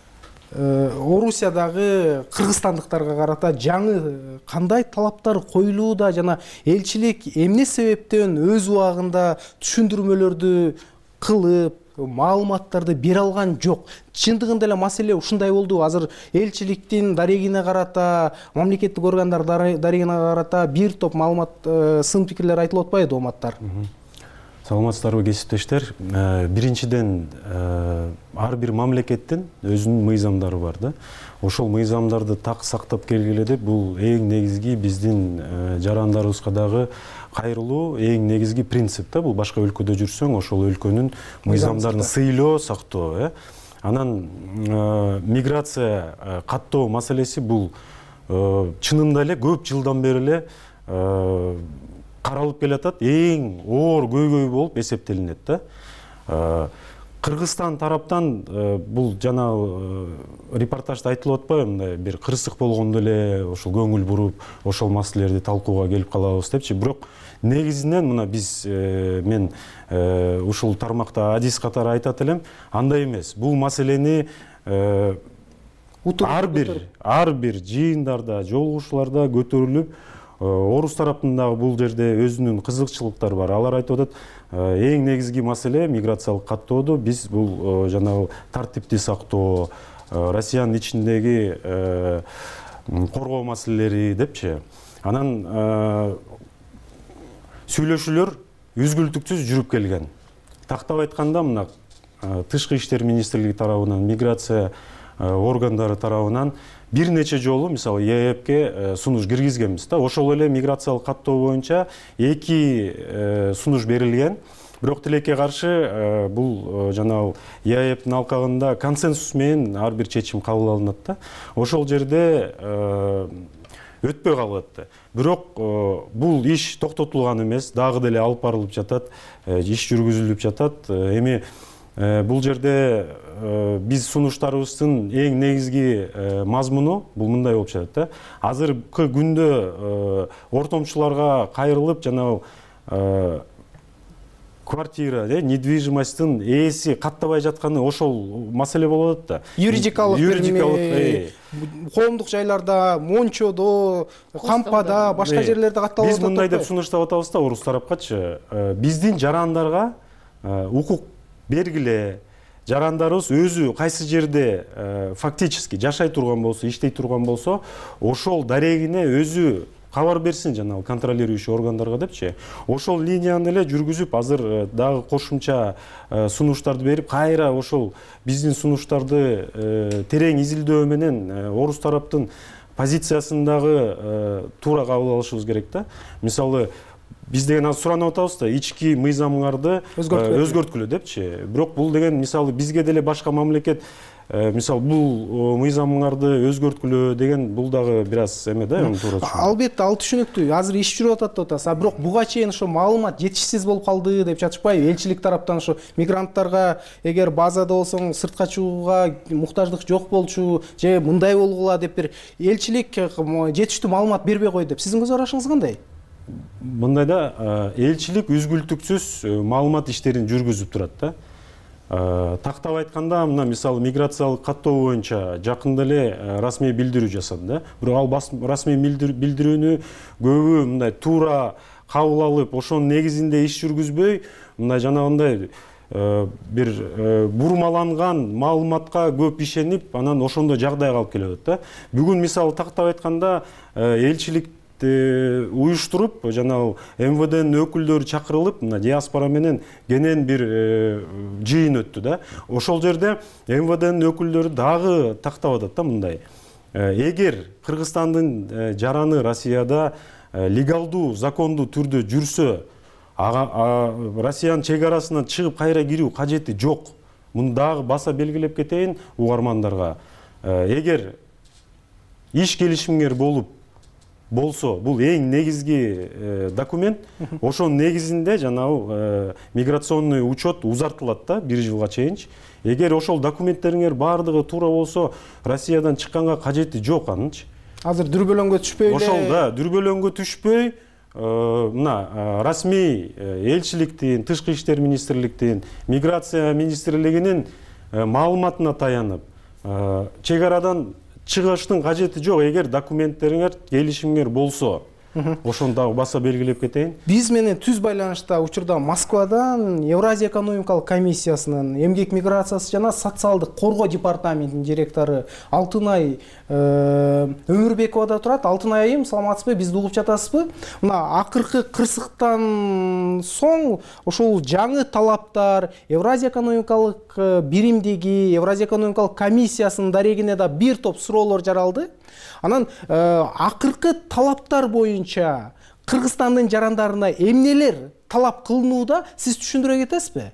[SPEAKER 19] Орусиядагы кыргызстандыктарга карата жаңы кандай талаптар коюлууда жана элчилик эмне себептен өз убагында түшүндүрмөлөрдү кылып, маалыматтарды бере алган жок? Чындыгында эле маселе ушундай болду. Азыр элчиликтин дарегине карата, мамлекеттик органдар дарегине карата бир топ маалымат, сын пикирлер айтылып атпайбы, дооматтар?
[SPEAKER 20] Саламатсыздарбы кесиптештер. Биринчиден, ар бир мамлекеттин өзүнүн мыйзамдары бар да. Ошол мыйзамдарды так сактап келгиле деп, бул эң негизги биздин жарандарыбызга дагы кайрылуу, эң негизги принцип да. Бул башка өлкөдө жүрсөң, ошол өлкөнүн мыйзамдарын сыйлоо, сактоо. Анан миграция каттоо маселеси бул чынында эле көп жылдан бери эле каралып келатат, эң оор көйгөй болуп эсептелинет да. Кыргызстан тараптан бул жана репортажда айтылып атпайбы, мындай бир кырсык болгондо эле ошол көңүл буруп, ошол маселелерди талкууга келип калабыз депчи. Бирок негизинен мына биз мен ушул тармакта адис катары айтат элем, андай эмес. Бул маселени ар бир жыйындарда, жолугушууларда көтөрүлүп, орус тараптын дагы бул жерде өзүнүн кызыкчылыктары бар. Алар айтып атат, эң негизги маселе миграциялык каттоодо биз бул жанагы тартипти сактоо, Россиянын ичиндеги коргоо маселелери депчи. Анан сүйлөшүүлөр үзгүлтүксүз жүрүп келген. Тактап айтканда, мына Тышкы иштер министрлиги тарабынан, миграция органдары тарабынан бир нече жолу, мисалы, ЕЭПке сунуш киргизгенбиз да. Ошол эле миграциялык каттоо боюнча 2 сунуш берилген. Бирок тилекке каршы бул жанагы ЕЭПтин алкагында консенсус менен ар бир чечим кабыл алынат да. Ошол жерде өтпөй калып атты. Бирок бул иш токтотулган эмес, дагы деле алып барылып жатат, иш жүргүзүлүп жатат. Эми бул жерде биз сунуштарыбыздын эң негизги мазмуну бул мындай болуп жатат да. Азыркы күндө ортомчуларга кайрылып, жанагы квартира, недвижимосттун ээси каттабай жатканы ошол маселе болуп атат да.
[SPEAKER 19] Юридикалык коомдук жайларда, Мончодо, Кампада, башка жерлерде катталып атат.
[SPEAKER 20] Биз мындай деп сунуштап атабыз да, орус тарапкачы. Биздин жарандарга укук бергиле, жарандарыбыз өзү кайсы жерде фактически жашай турган болсо, иштей турган болсо, ошол дарегине өзү кабар берсин жанагы контролирующий органдарга депчи. Ошол линияны эле жүргүзүп, азыр дагы кошумча сунуштарды берип, кайра ошол биздин сунуштарды терең изилдөө менен орус тараптын позициясын дагы туура кабыл алышыбыз керек да. Мисалы, биз деген азыр суранып атабыз да, ички мыйзамыңарды өзгөрткүлө депчи. Бирок бул деген, мисалы, бизге деле башка мамлекет, мисалы, бул мыйзамыңарды өзгөрткүлө деген, бул дагы бир аз эме да, туура.
[SPEAKER 19] Албетте, ал түшүнүктүү. Азыр иш жүрүп атат деп атасыз. Бирок буга чейин ошо маалымат жетишсиз болуп калды деп жатышпайбы? Элчилик тараптан ошо мигранттарга эгер базада болсоң сыртка чыгууга муктаждык жок болчу, же мындай болгула деп бир элчилик жетиштүү маалымат бербей койду деп. Сиздин көз карашыңыз кандай?
[SPEAKER 20] Мындай да, элчилик үзгүлтүксүз маалымат иштерин жүргүзүп турат да. Тактап айтканда, мына мисалы миграциялык каттоо боюнча жакында эле расмий билдирүү жасады да. Бирок ал расмий билдирүүнү көбү мындай туура кабыл алып, ошонун негизинде иш жүргүзбөй, мындай жанагындай бир бурмаланган маалыматка көп ишенип, анан ошондой жагдайга алып келип атат да. Бүгүн мисалы тактап айтканда, элчилик уюштуруп, жанагы МВДнын өкүлдөрү чакырылып, мына диаспора менен кенен бир жыйын өттү да. Ошол жерде МВДнын өкүлдөрү дагы тактап атат да, мындай. Эгер Кыргызстандын жараны Россияда легалдуу закондуу түрдө жүрсө Россиянын чек арасынан чыгып кайра кирүү кажети жок. Муну дагы баса белгилеп кетейин угармандарга. Эгер иш келишимгер болсо, бул эң негизги документ. Ошонун негизинде жанагы миграционный учет узартылат да 1 жылга чейинчи. Эгер ошол документтериңер баардыгы туура болсо, Россиядан чыкканга кажети жок анынчы.
[SPEAKER 19] Азыр дүрбөлөңгө түшпөй эле.
[SPEAKER 20] Ошол да дүрбөлөңгө түшпөй, мына расмий элчиликтин, тышкы иштер министрликтин, миграция министрлигинин маалыматына таянып, чек арадан чыгыштын кажети жок. Эгер документтериңер, келишимиңер болсо, ошону дагы баса белгилеп кетейин.
[SPEAKER 19] Биз менен түз байланышта учурда Москвадан Евразия экономикалык комиссиясынын эмгек миграциясы жана социалдык коргоо департаментинин директору Алтынай Өмүрбекова да турат. Алтынай айым, саламатсызбы? Бизди угуп жатасызбы? Мына акыркы кырсыктан соң ошол жаңы талаптар Евразия экономикалык биримдиги, Евразия экономикалык комиссиясынын дарегине да бир топ суроолор жаралды. Анан акыркы талаптар боюнча Кыргызстандын жарандарына эмнелер талап кылынууда, сиз түшүндүрө кетесизби?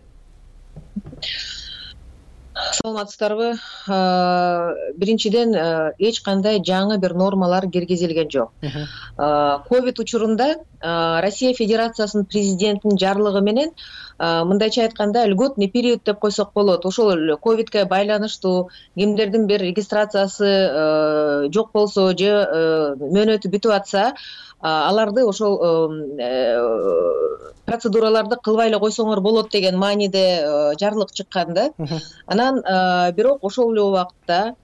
[SPEAKER 21] Саламатсыздарбы? Биринчиден эч кандай жаңы бир нормалар киргизилген жок. Ковид учурунда Россия Федерациясынын президентинин жарлыгы менен мындайча айтканда льготный период деп койсок болот. Ошол ковидке байланыштуу кимдердин бир регистрациясы жок болсо же мөөнөтү бүтүп атса, аларды ошол процедураларды кылбай эле койсоңор болот деген мааниде жарлык чыккан да. Анан бирок ошол эле убакытта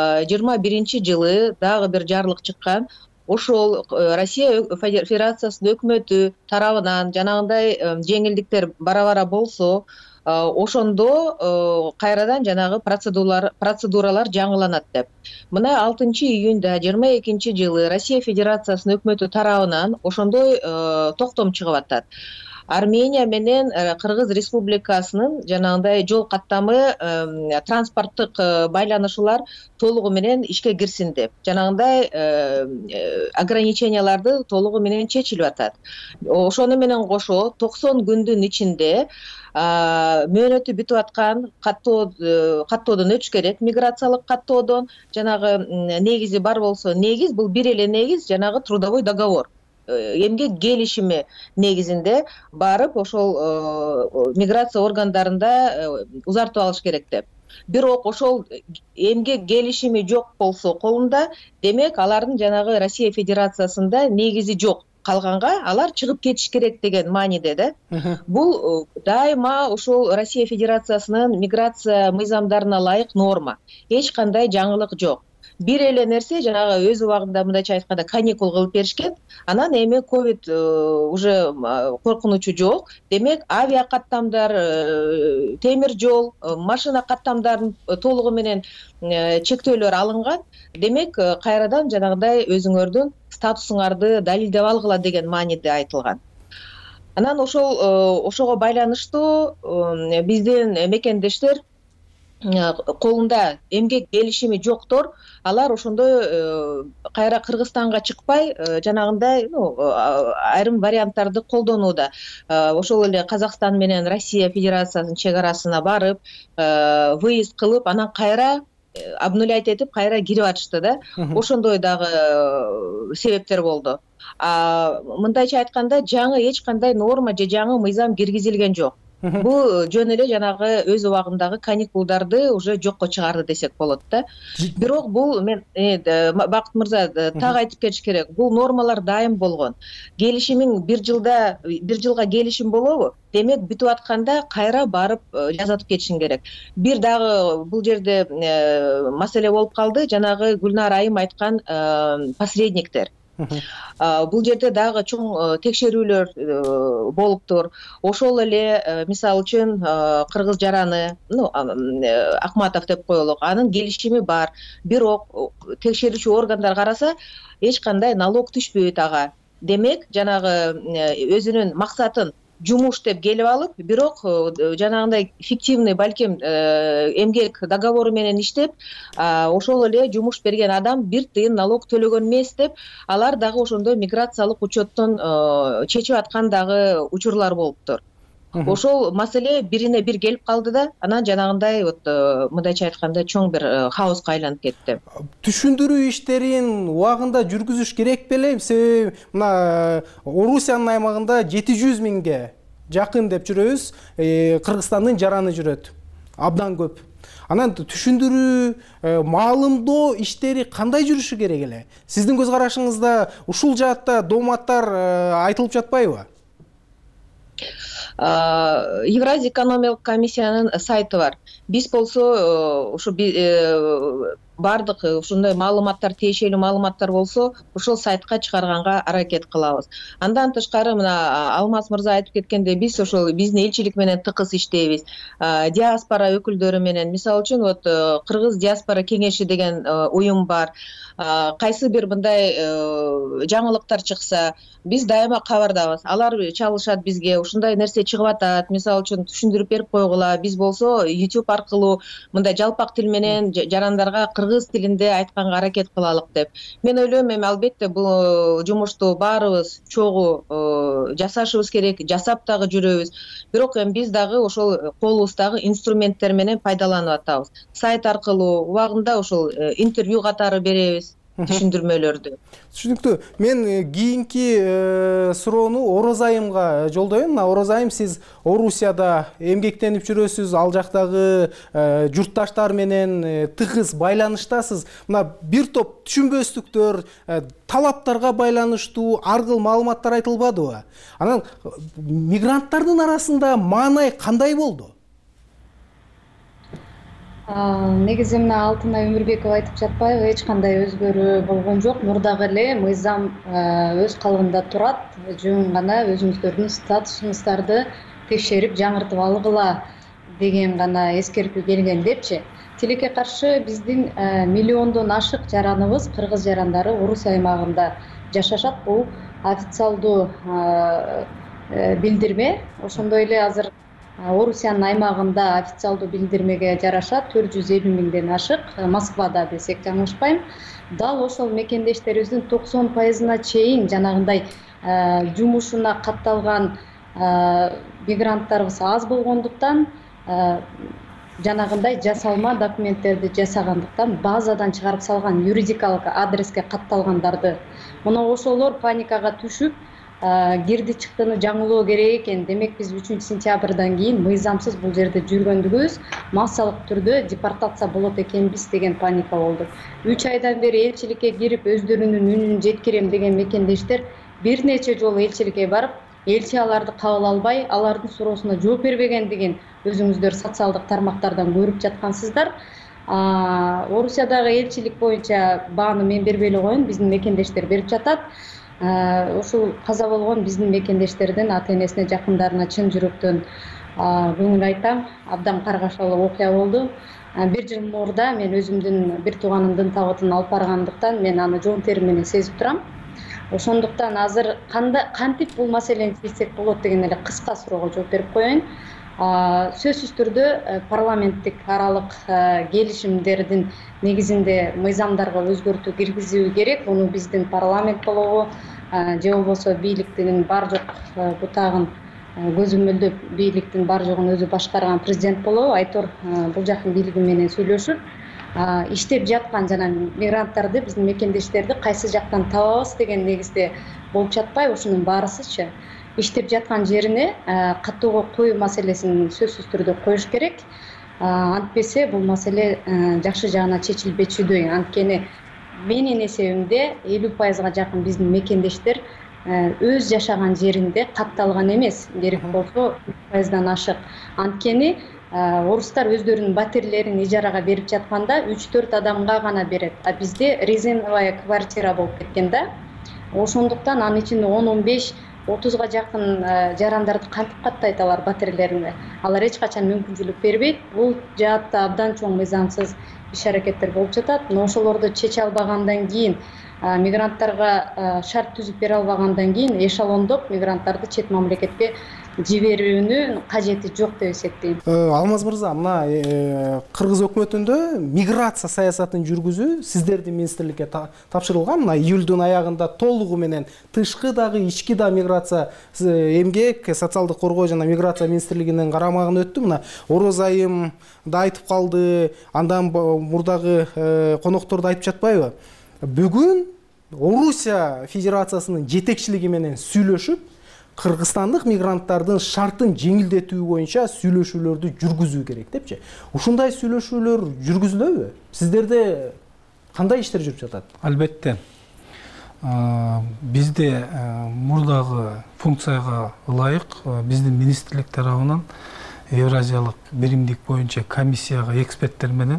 [SPEAKER 21] 21-жылы дагы бир жарлык чыккан. Ошол Россия Федерациясынын өкмөтү тарабынан жанагындай жеңилдиктер бара-бара болсо, ошондо кайрадан жанагы процедуралар жаңыланат деп. Мына 6-июнда 22-жылы Россия Федерациясынын өкмөтү тарабынан ошондой токтом чыгып атат. Армения менен Кыргыз Республикасынын жанагындай жол каттамы, транспорттук байланышуулар толугу менен ишке кирсин деп. Жанагындай ограниченияларды толугу менен чечилип атат. Ошону менен кошо 90 күндүн ичинде мөөнөтү бүтүп аткан каттоодон өтүш керек. Миграциялык каттоодон жанагы негизи бар болсо, негиз бул бир эле негиз, жанагы трудовой договор. Эмгек келишими негизинде барып ошол миграция органдарында узартып алыш керек деп. Бирок ошол эмгек келишими жок болсо колунда, демек алардын жанагы Россия Федерациясында негизи жок. Калганга алар чыгып кетиш керек деген мааниде да. Бул дайыма ошол Россия Федерациясынын миграция мыйзамдарына ылайык норма. Эч кандай жаңылык жок. Бир эле нерсе, жанагы өз убагында мындайча айтканда каникул кылып беришкен. Анан эми ковид уже коркунучу жок. Демек авиа каттамдар, темир жол, машина каттамдарын толугу менен чектөөлөр алынган. Демек кайрадан жанагындай өзүңөрдүн статусуңарды далилдеп алгыла деген мааниде айтылган. Анан ошого байланыштуу биздин мекендештер колунда эмгек келишими жоктор, алар ошондой кайра Кыргызстанга чыкпай, жанагындай айрым варианттарды колдонууда. Ошол эле Казакстан менен Россия Федерациясынын чек арасына барып, выезд кылып, анан кайра обнулять этип кайра кирип атышты да. Ошондой дагы себептер болду. Мындайча айтканда, жаңы эч кандай норма же жаңы мыйзам киргизилген жок. Бул жөн эле жанагы өз убагындагы каникулдарды уже жокко чыгарды десек болот да. Бирок бул мен Бакыт мырза так айтып кетиш керек. Бул нормалар дайым болгон. Келишимиң бир жылга келишим болобу? Демек бүтүп атканда кайра барып жазатып кетишиң керек. Бир дагы бул жерде маселе болуп калды. Жанагы Гүлнар айым айткан посредниктер. Бул жерде дагы чоң текшерүүлөр болуптур. Ошол эле мисалы үчүн кыргыз жараны, Акматов деп коелук, анын келишими бар. Бирок текшерүүчү органдар караса эч кандай налог түшпөйт ага. Демек жанагы өзүнүн максатын жумуш деп келип алып, бирок жанагындай фиктивный балким эмгек договору менен иштеп, ошол эле жумуш берген адам бир тыйын налог төлөгөн эмес деп, алар дагы ошондой миграциялык учеттон чечип аткан дагы учурлар болуптур. Ошол маселе бирине бир келип калды да, анан жанагындай мындайча айтканда чоң бир хаоска айланып кетти.
[SPEAKER 19] Түшүндүрүү иштерин убагында жүргүзүш керек беле? Себеби мына Орусиянын аймагында 700 миңге жакын деп жүрөбүз, Кыргызстандын жараны жүрөт. Абдан көп. Анан түшүндүрүү, маалымдоо иштери кандай жүрүшү керек эле? Сиздин көз карашыңызда ушул жаатта дооматтар айтылып жатпайбы?
[SPEAKER 21] Евразия экономикалык комиссиянын сайты бар. Биз болсо ушу бардык ушундай маалыматтар, тиешелүү маалыматтар болсо, ошол сайтка чыгарганга аракет кылабыз. Андан тышкары мына Алмаз мырза айтып кеткендей, биз ошол биздин элчилик менен тыкыз иштейбиз. Диаспора өкүлдөрү менен, мисалы үчүн Кыргыз диаспора кеңеши деген уюм бар. Кайсы бир мындай жаңылыктар чыкса, биз дайыма кабардабыз. Алар чалышат бизге, ушундай нерсе чыгып атат, мисалы үчүн түшүндүрүп берип койгула. Биз болсо YouTube аркылуу мындай жалпак тил менен жарандарга кыргыз тилинде айтканга аракет кылалык деп. Мен ойлойм, эми албетте бул жумушту баарыбыз чогуу жасашыбыз керек, жасап дагы жүрөбүз. Бирок эми биз дагы ошол колубуздагы инструменттер менен пайдаланып атабыз. Сайт аркылуу убагында ошол интервью катары беребиз. Түшүндүрмөлөрдү.
[SPEAKER 19] Түшүнүктүү. Мен кийинки суроону Орозайымга жолдойм. Орозайым, сиз Орусияда эмгектенип жүрөсүз, ал жактагы журтташтар менен тыгыз байланыштасыз. Мына бир топ түшүнбөстүктөр, талаптарга байланыштуу ар кыл маалыматтар айтылбадыбы? Анан мигранттардын арасында маанай кандай болду?
[SPEAKER 16] Негизи мына Алтынай Өмүрбекова айтып жатпайбы, эч кандай өзгөрүү болгон жок. Мурдагы эле мыйзам өз калыбында турат. Жөн гана өзүңүздөрдүн статусуңуздарды текшерип жаңыртып алгыла деген гана эскертүү келген депчи. Тилекке каршы биздин миллиондон ашык жараныбыз, кыргыз жарандары Орусия аймагында жашашат. Бул официалдуу билдирме. Ошондой эле азыр Орусиянын аймагында официалдуу билдирмеге жараша 450 миңден ашык, Москвада десек жаңылышпайм. Дал ошол мекендештерибиздин 90%-на чейин жанагындай жумушуна катталган мигранттарыбыз аз болгондуктан, жанагындай жасалма документтерди жасагандыктан базадан чыгарып салган юридикалык адреске катталгандарды. Мына ошолор паникага түшүп, кирди чыктыны жаңылоо керек экен. Демек биз 3-сентябрдан кийин мыйзамсыз бул жерде жүргөндүгүбүз массалык түрдө депортация болот экенбиз деген паника болду. 3 айдан бери элчиликке кирип өздөрүнүн үнүн жеткирем деген мекендештер бир нече жолу элчиликке барып, элчи аларды кабыл албай, алардын суроосуна жооп бербегендигин өзүңүздөр социалдык тармактардан көрүп жаткансыздар. Орусиядагы элчилик боюнча бааны мен бербей эле коеюн, биздин мекендештер берип жатат. Ушул каза болгон биздин мекендештердин ата-энесине, жакындарына чын жүрөктөн көңүл айтам. Абдан каргашалуу окуя болду. 1 жыл мурда мен өзүмдүн бир тууганымдын табытын алып баргандыктан мен аны жон терим менен сезип турам. Ошондуктан азыр кантип бул маселени чечсек болот деген эле кыска суроого жооп берип коеюн. Сөзсүз түрдө парламенттик аралык келишимдердин негизинде мыйзамдарга өзгөртүү киргизүү керек. Муну биздин парламент болобу, же болбосо бийликтин бар жок бутагын көзөмөлдөп, бийликтин бар жогун өзү башкарган президент болобу, Айтор бул жактын бийлиги менен сүйлөшүп, иштеп жаткан жана мигранттарды, биздин мекендештерди кайсы жактан табабыз деген негизде болуп жатпайбы, ушунун баарысычы иштеп жаткан жерине каттоого коюу маселесин сөзсүз түрдө коюш керек. Антпесе бул маселе жакшы жагына чечилбечүдөй. Анткени менин эсебимде 50%га жакын биздин мекендештер өз жашаган жеринде катталган эмес. Керек болсо 1%дан ашык. Анткени орустар өздөрүнүн батирлерин ижарага берип жатканда 3-4 адамга гана берет. А бизде резиновая квартира болуп кеткен да. Ошондуктан анын ичинде 10-15-30га жакын жарандарды кантип каттайт алар батирлерине? Алар эч качан мүмкүнчүлүк бербейт. Бул жаатта абдан чоң мыйзамсыз иш-аракеттер болуп жатат. Но ошолорду чече албагандан кийин
[SPEAKER 3] мигранттарга шарт түзүп бере албагандан кийин эшелондоп мигранттарды чет мамлекетке жиберүүнүн кажети жок деп эсептейм.
[SPEAKER 19] Алмаз мырза, мына кыргыз өкмөтүндө миграция саясатын жүргүзүү сиздердин министрликке тапшырылган. Мына июлдун аягында толугу менен тышкы дагы ички да миграция эмгек, социалдык коргоо жана миграция министрлигинин карамагына өттү. Мына Ороз айым да айтып калды, андан мурдагы коноктор да айтып жатпайбы? Бүгүн Орусия Федерациясынын жетекчилиги менен сүйлөшүп, кыргызстандык мигранттардын шартын жеңилдетүү боюнча сүйлөшүүлөрдү жүргүзүү керек депчи. Ушундай сүйлөшүүлөр жүргүзүлөбү? Сиздерде кандай иштер жүрүп жатат?
[SPEAKER 22] Албетте. Бизде мурдагы функцияга ылайык биздин министрлик тарабынан Евразиялык биримдик боюнча комиссияга эксперттер менен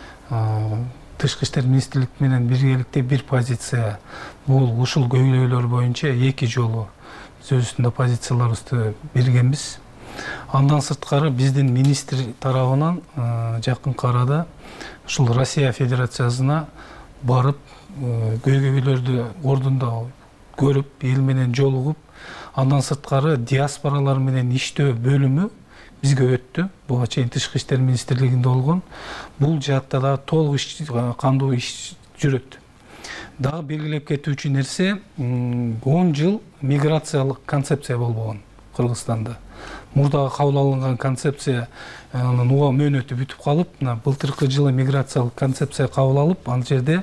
[SPEAKER 22] Тышкы иштер министрлик менен биргеликте бир позиция бул ушул көйлөйлөр боюнча 2 жолу өзүнүн позицияларыбызды бергенбиз. Андан сырткары биздин министр тарабынан жакынкы арада ушул Россия Федерациясына барып көйгөйлөрдү ордунда көрүп, эл менен жолугуп, андан сырткары диаспоралар менен иштөө бөлүмү бизге өттү. Буга чейин Тышкы иштер министрлигинде болгон. Бул жакта да толук кандуу иш жүрөт. Дагы белгилеп кетүүчү нерсе, 10 жыл миграциялык концепция болбогон Кыргызстанда. Мурдагы кабыл алынган концепция мөөнөтү бүтүп калып, былтыркы жылы миграциялык концепция кабыл алып, ал жерде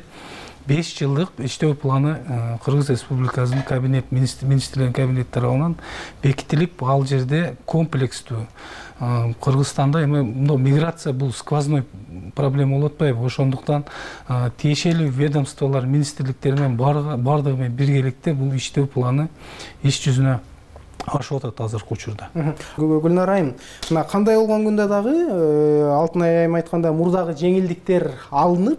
[SPEAKER 22] 5 жылдык иштөө планы Кыргыз Республикасынын кабинет министрлердин кабинети тарабынан бекитилип, ал жерде комплекстүү Кыргызстанда эми миграция бул сквозной проблема болуп атпайбы? Ошондуктан тиешелүү ведомстволор, министрликтер менен бардыгы менен биргеликте бул иштөө планы иш жүзүнө ашып атат азыркы учурда.
[SPEAKER 19] Гүлнар айым, мына кандай болгон күндө дагы Алтынай айым айткандай мурдагы жеңилдиктер алынып,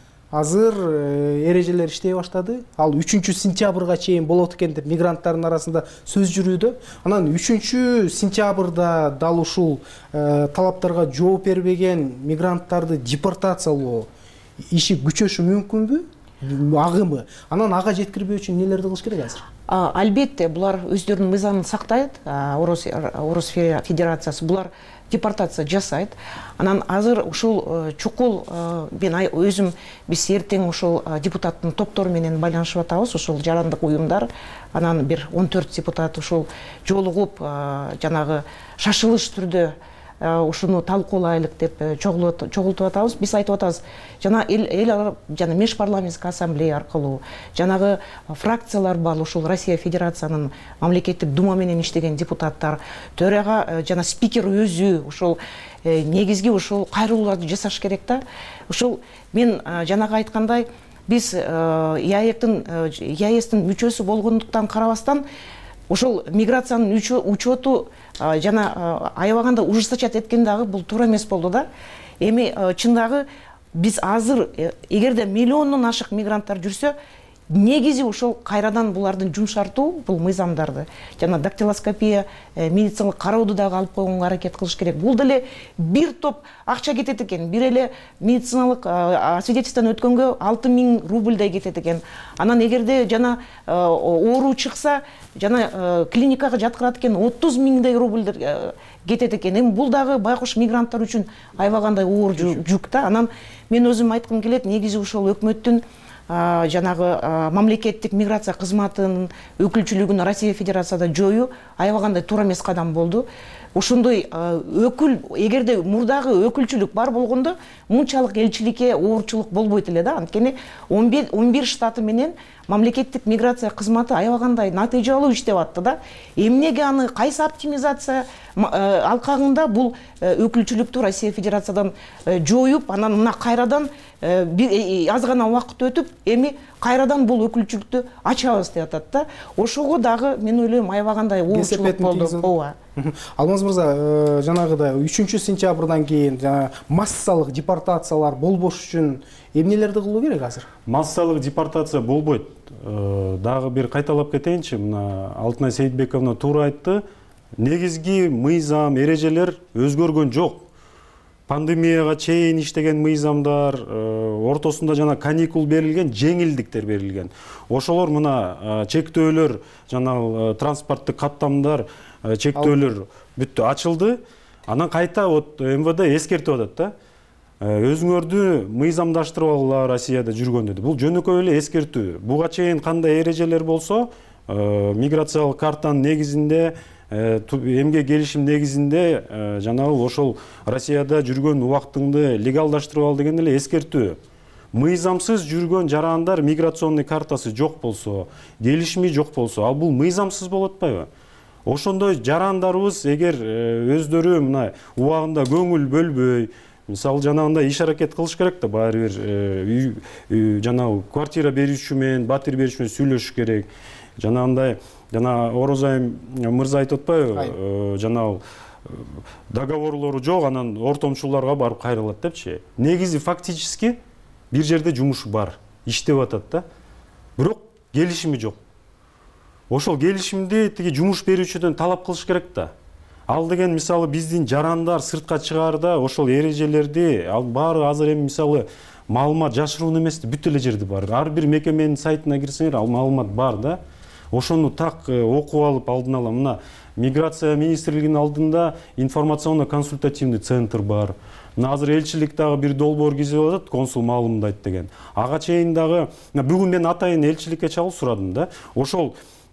[SPEAKER 19] азыр эрежелер иштей баштады. Ал 3 сентябрга чейин болот экен деп мигранттардын арасында сөз жүрүүдө. Анан 3 сентябрда дал ушул талаптарга жооп бербеген мигранттарды депортациялоо иши күчөшү мүмкүнбү? Агымы. Анан ага жеткирбөө үчүн нелерди кылыш керек азыр?
[SPEAKER 2] Албетте, булар өздөрүнүн мыйзамын сактайт. Орус Федерациясы булар депортация жасайт. Анан азыр ушул чукул мен өзүм биз эртең ушул депутаттын топтору менен байланышып атабыз, ушул жарандык уюмдар. Анан бир 14 депутат ушул жолугуп жанагы шашылыш түрдө ушуну талкуулайлык деп чогултуп атабыз. Биз айтып атабыз, жана эл жана межпарламенттик ассамблея аркылуу жанагы фракциялар бар, ушул Россия Федерациянын мамлекеттик дума менен иштеген депутаттар, төрага жана спикер өзү ушул негизги ушул кайрылууларды жасаш керек да. Ушул мен жанагы айткандай, биз ЯЭСтин мүчөсү болгондуктан карабастан ушул миграциянын учету жана аябаганда ужесточать эткен дагы бул туура эмес болду да. Эми чындагы биз азыр эгерде миллиондон ашык мигранттар жүрсө, негизи ошол кайрадан булардын жумшартуу бул мыйзамдарды жана дактилоскопия медициналык карооду дагы алып койгонго аракет кылыш керек. Бул деле бир топ акча кетет экен. Бир эле медициналык свидетельстводон өткөнгө 6000 рубльдей кетет экен. Анан эгерде жана оору чыкса, жана клиникага жаткырат экен 30 000 рубль кетет экен. Эми бул дагы байкуш мигранттар үчүн аябагандай оор жүк да. Анан мен өзүм айткым келет, негизи ушул өкмөттүн жанагы мамлекеттик миграция кызматынын өкүлчүлүгүн Россия Федерацияда жоюу аябагандай туура эмес кадам болду. Ошондой өкүл, эгерде мурдагы өкүлчүлүк бар болгондо мынчалык элчиликке оорчулук болбойт эле да. Анткени 11 штаты менен мамлекеттик миграция кызматы аябагандай натыйжалуу иштеп атты да. Эмнеге аны кайсы оптимизация алкагында бул өкүлчүлүктү Россия Федерациядан жоюп, анан мына кайрадан аз гана убакыт өтүп, эми кайрадан бул өкүлчүлүктү ачабыз деп атат да. Ошого дагы мен ойлойм аябагандай оорчулук болду. Ооба.
[SPEAKER 19] Алмаз мырза, жанагыдай 3 сентябрдан кийин массалык депортациялар болбош үчүн эмнелерди кылуу керек азыр?
[SPEAKER 20] Массалык депортация болбойт. Дагы бир кайталап кетейинчи, мына Алтынай Сейитбековна туура айтты. Негизги мыйзам, эрежелер өзгөргөн жок. пандемияга чейин иштеген мыйзамдар, ортосунда жана каникул берилген, жеңилдиктер берилген. Ошолор мына чектөөлөр, жана транспорттук каттамдар, чектөөлөр бүттү, ачылды. Анан кайта МВД эскертип атат да. Өзүңөрдү мыйзамдаштырып алгыла Россияда жүргөндө. Бул жөнөкөй эле эскертүү. Буга чейин кандай эрежелер болсо, миграциялык картанын негизинде, эмгек келишим негизинде жанагы ошол Россияда жүргөн убактыңды легалдаштырып ал деген эле эскертүү. Мыйзамсыз жүргөн жарандар миграционный картасы жок болсо, келишими жок болсо, ал бул мыйзамсыз болуп атпайбы? Ошондой жарандарыбыз эгер өздөрү мына убагында көңүл бөлбөй, мисалы жанагындай иш аракет кылыш керек да, баары бир жанагы квартира берүүчү менен, батир берүүчү менен сүйлөшүш керек. Жанагындай Орозай мырза айтып атпайбы, жанагы договорлору жок, анан ортомчуларга барып кайрылат депчи. Негизи фактически бир жерде жумушу бар, иштеп атат да. Бирок келишими жок. Ошол келишимди тиги жумуш берүүчүдөн талап кылыш керек да. Ал деген мисалы биздин жарандар сыртка чыгаарда ошол эрежелерди, ал баары азыр эми мисалы маалымат жашыруун эмес, бүт эле жерде бар. Ар бир мекеменин сайтына кирсеңер, ал маалымат бар да. Ошону так окуп алып алдын ала мына миграция министрлигинин алдында информационно-консультативный центр бар. Мына азыр элчилик дагы бир долбоор кизип атат, консул маалымдайт деген. Ага чейин дагы бүгүн мен атайын элчиликке чалып сурадым да. Ошол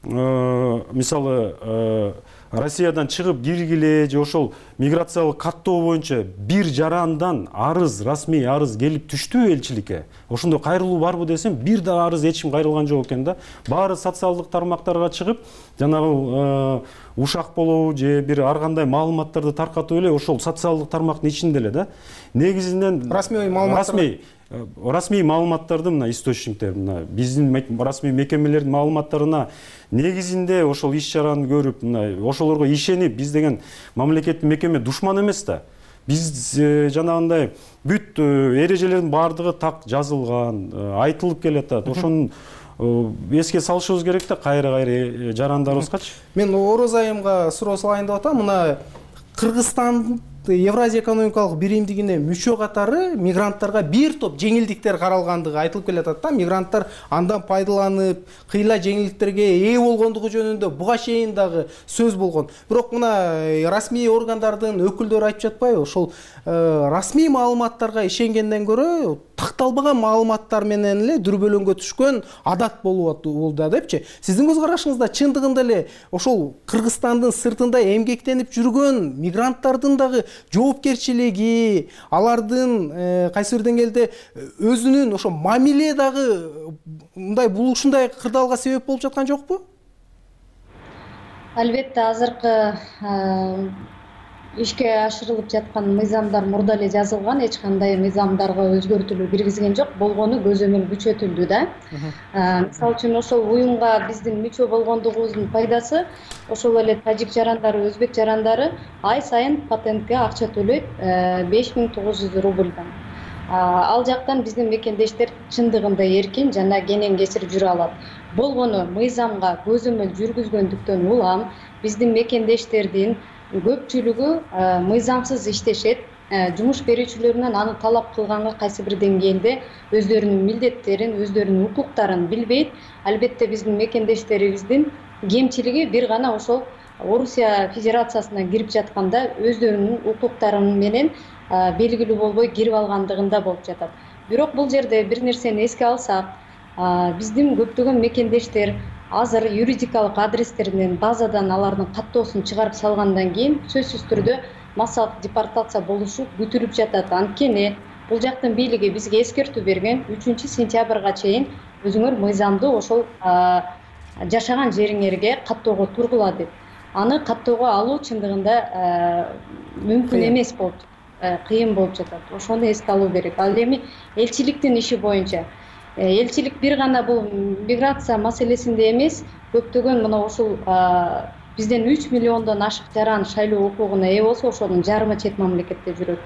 [SPEAKER 20] мисалы Россиядан чыгып киргиле же ошол миграциялык каттоо боюнча бир жарандан арыз, расмий арыз келип түштү элчиликке. Ошондой кайрылуу барбы десем, бир да арыз эчим кайрылган жок экен да. Баары социалдык тармактарга чыгып, жанагы ушак болобу же бир ар кандай маалыматтарды таркатып эле ошол социалдык тармактын ичинде эле да. Негизинен расмий маалыматтарды мына источниктер, мына биздин расмий мекемелердин маалыматтарына негизинде ошол иш чараны көрүп, мына ошолорго ишенип, биз деген мамлекеттик мекеме душман эмес да. Биз жанагындай бүт эрежелердин баардыгы так жазылган, айтылып келатат. Ошону эске салышыбыз керек да, кайра жарандарыбызгачы.
[SPEAKER 19] Мен Орозайымга суроо салайын деп атам. Мына Кыргызстан Евразия экономикалык биримдигине мүчө катары мигранттарга бир топ жеңилдиктер каралгандыгы айтылып келатат да. Мигранттар андан пайдаланып, кыйла жеңилдиктерге ээ болгондугу жөнүндө буга чейин дагы сөз болгон. Бирок мына расмий органдардын өкүлдөрү айтып жатпайбы? Ошол расмий маалыматтарга ишенгенден көрө такталбаган маалыматтар менен эле дүрбөлөңгө түшкөн адат болду депчи. Сиздин көз карашыңызда чындыгында эле ошол Кыргызстандын сыртында эмгектенип жүргөн мигранттардын дагы жоопкерчилиги, алардын кайсы бир деңгээлде өзүнүн ошо мамиле дагы мындай ушундай кырдаалга себеп болуп жаткан жокпу?
[SPEAKER 3] Албетте азыркы ишке ашырылып жаткан мыйзамдар мурда эле жазылган, эч кандай мыйзамдарга өзгөртүүлөр киргизген жок, болгону көзөмөл күчөтүлдү да. Мисалы үчүн ошол уюмга биздин мүчө болгондугубуздун пайдасы, ошол эле тажик жарандары, өзбек жарандары ай сайын патентке акча төлөйт 5900 рубльдан. Ал жактан биздин мекендештер чындыгында эркин жана кенен кечирип жүрө алат. Болгону мыйзамга көзөмөл жүргүзгөндүктөн улам биздин мекендештердин көпчүлүгү мыйзамсыз иштешет, жумуш берүүчүлөрүнөн аны талап кылганга кайсы бир деңгээлде өздөрүнүн милдеттерин, өздөрүнүн укуктарын билбейт. Албетте биздин мекендештерибиздин кемчилиги бир гана ошол Орусия Федерациясына кирип жатканда өздөрүнүн укуктары менен белгилүү болбой кирип алгандыгында болуп жатат. Бирок бул жерде бир нерсени эске алсак, биздин көптөгөн мекендештер азыр юридикалык адрестеринен базадан алардын каттоосун чыгарып салгандан кийин сөзсүз түрдө массалык депортация болушу күтүлүп жатат. Анткени бул жактын бийлиги бизге эскертүү берген, 3-сентябрга чейин өзүңөр мыйзамды ошол жашаган жериңерге каттоого тургула деп. Аны каттоого алуу чындыгында мүмкүн эмес болуп жатат, кыйын болуп жатат. Ошону эске алуу керек. Ал эми элчиликтин иши боюнча элчилик бир гана бул миграция маселесинде эмес, көптөгөн мына ушул бизден 3 миллиондон ашык жаран шайлоо укугуна ээ болсо, ошонун жарымы чет мамлекетте жүрөт.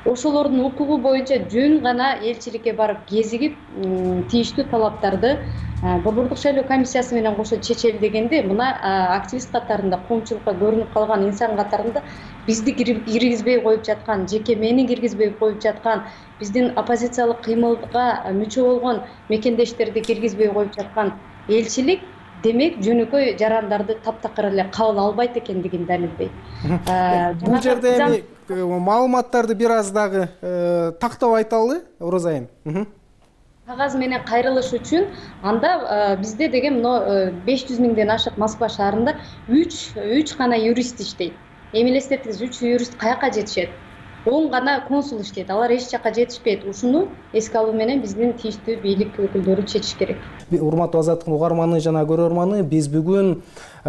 [SPEAKER 3] ошолордун укугу боюнча жөн гана элчиликке барып кезигип тийиштүү талаптарды Борбордук шайлоо комиссиясы менен кошо чечели дегенде мына активист катарында коомчулукка көрүнүп калган инсан катарында бизди киргизбей коюп жаткан, жеке мени киргизбей коюп жаткан, биздин оппозициялык кыймылга мүчө болгон мекендештерди киргизбей коюп жаткан элчилик демек жөнөкөй жарандарды таптакыр эле кабыл албайт экендигин далилдейт.
[SPEAKER 19] Бул жерде эми маалыматтарды бир аз дагы тактап айталы, Ороза айым.
[SPEAKER 3] Кагаз менен кайрылыш үчүн анда бизде деген мына 500 миңден ашык Москва шаарында 3 гана юрист иштейт. Эми элестетиңиз, 3 юрист каяка жетишет? 10 гана консул иштейт. Алар эч жака жетишпейт. Ушуну эске алуу менен биздин тийиштүү бийлик өкүлдөрү чечиш керек.
[SPEAKER 19] Урматтуу Азаттыктын угарманы жана көрөрманы, биз бүгүн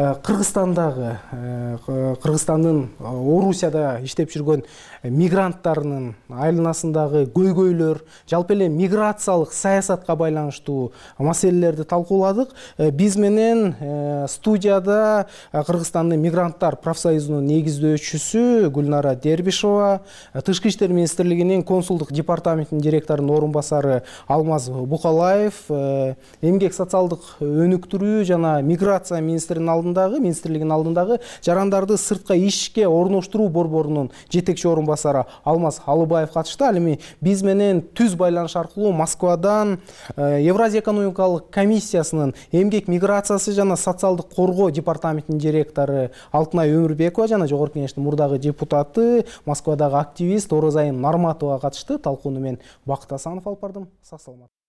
[SPEAKER 19] Кыргызстандын Орусияда иштеп жүргөн мигранттарынын айланасындагы көйгөйлөр, жалпы эле миграциялык саясатка байланыштуу маселелерди талкууладык. Биз менен студияда Кыргызстандын мигранттар профсоюзунун негиздөөчүсү Гүлнара Дербишова, Тышкы иштер министрлигинин консулдук департаментинин директорунун орун басары Алмаз Букалаев, эмгек социалдык өнүктүрүү жана миграция министрлигинин алдындагы жарандарды сыртка ишке орноштуруу борборунун жетекчи орун басары Алмаз Алыбаев катышты. Ал эми биз менен түз байланыш аркылуу Москвадан Евразия экономикалык комиссиясынын эмгек миграциясы жана социалдык коргоо департаментинин директору Алтынай Өмүрбекова жана жогорку кеңештин мурдагы депутаты, Москвадагы активист Ороза айым Нарматова катышты. Талкууну мен Бакыт Асанов алып бардым. Сак саламат.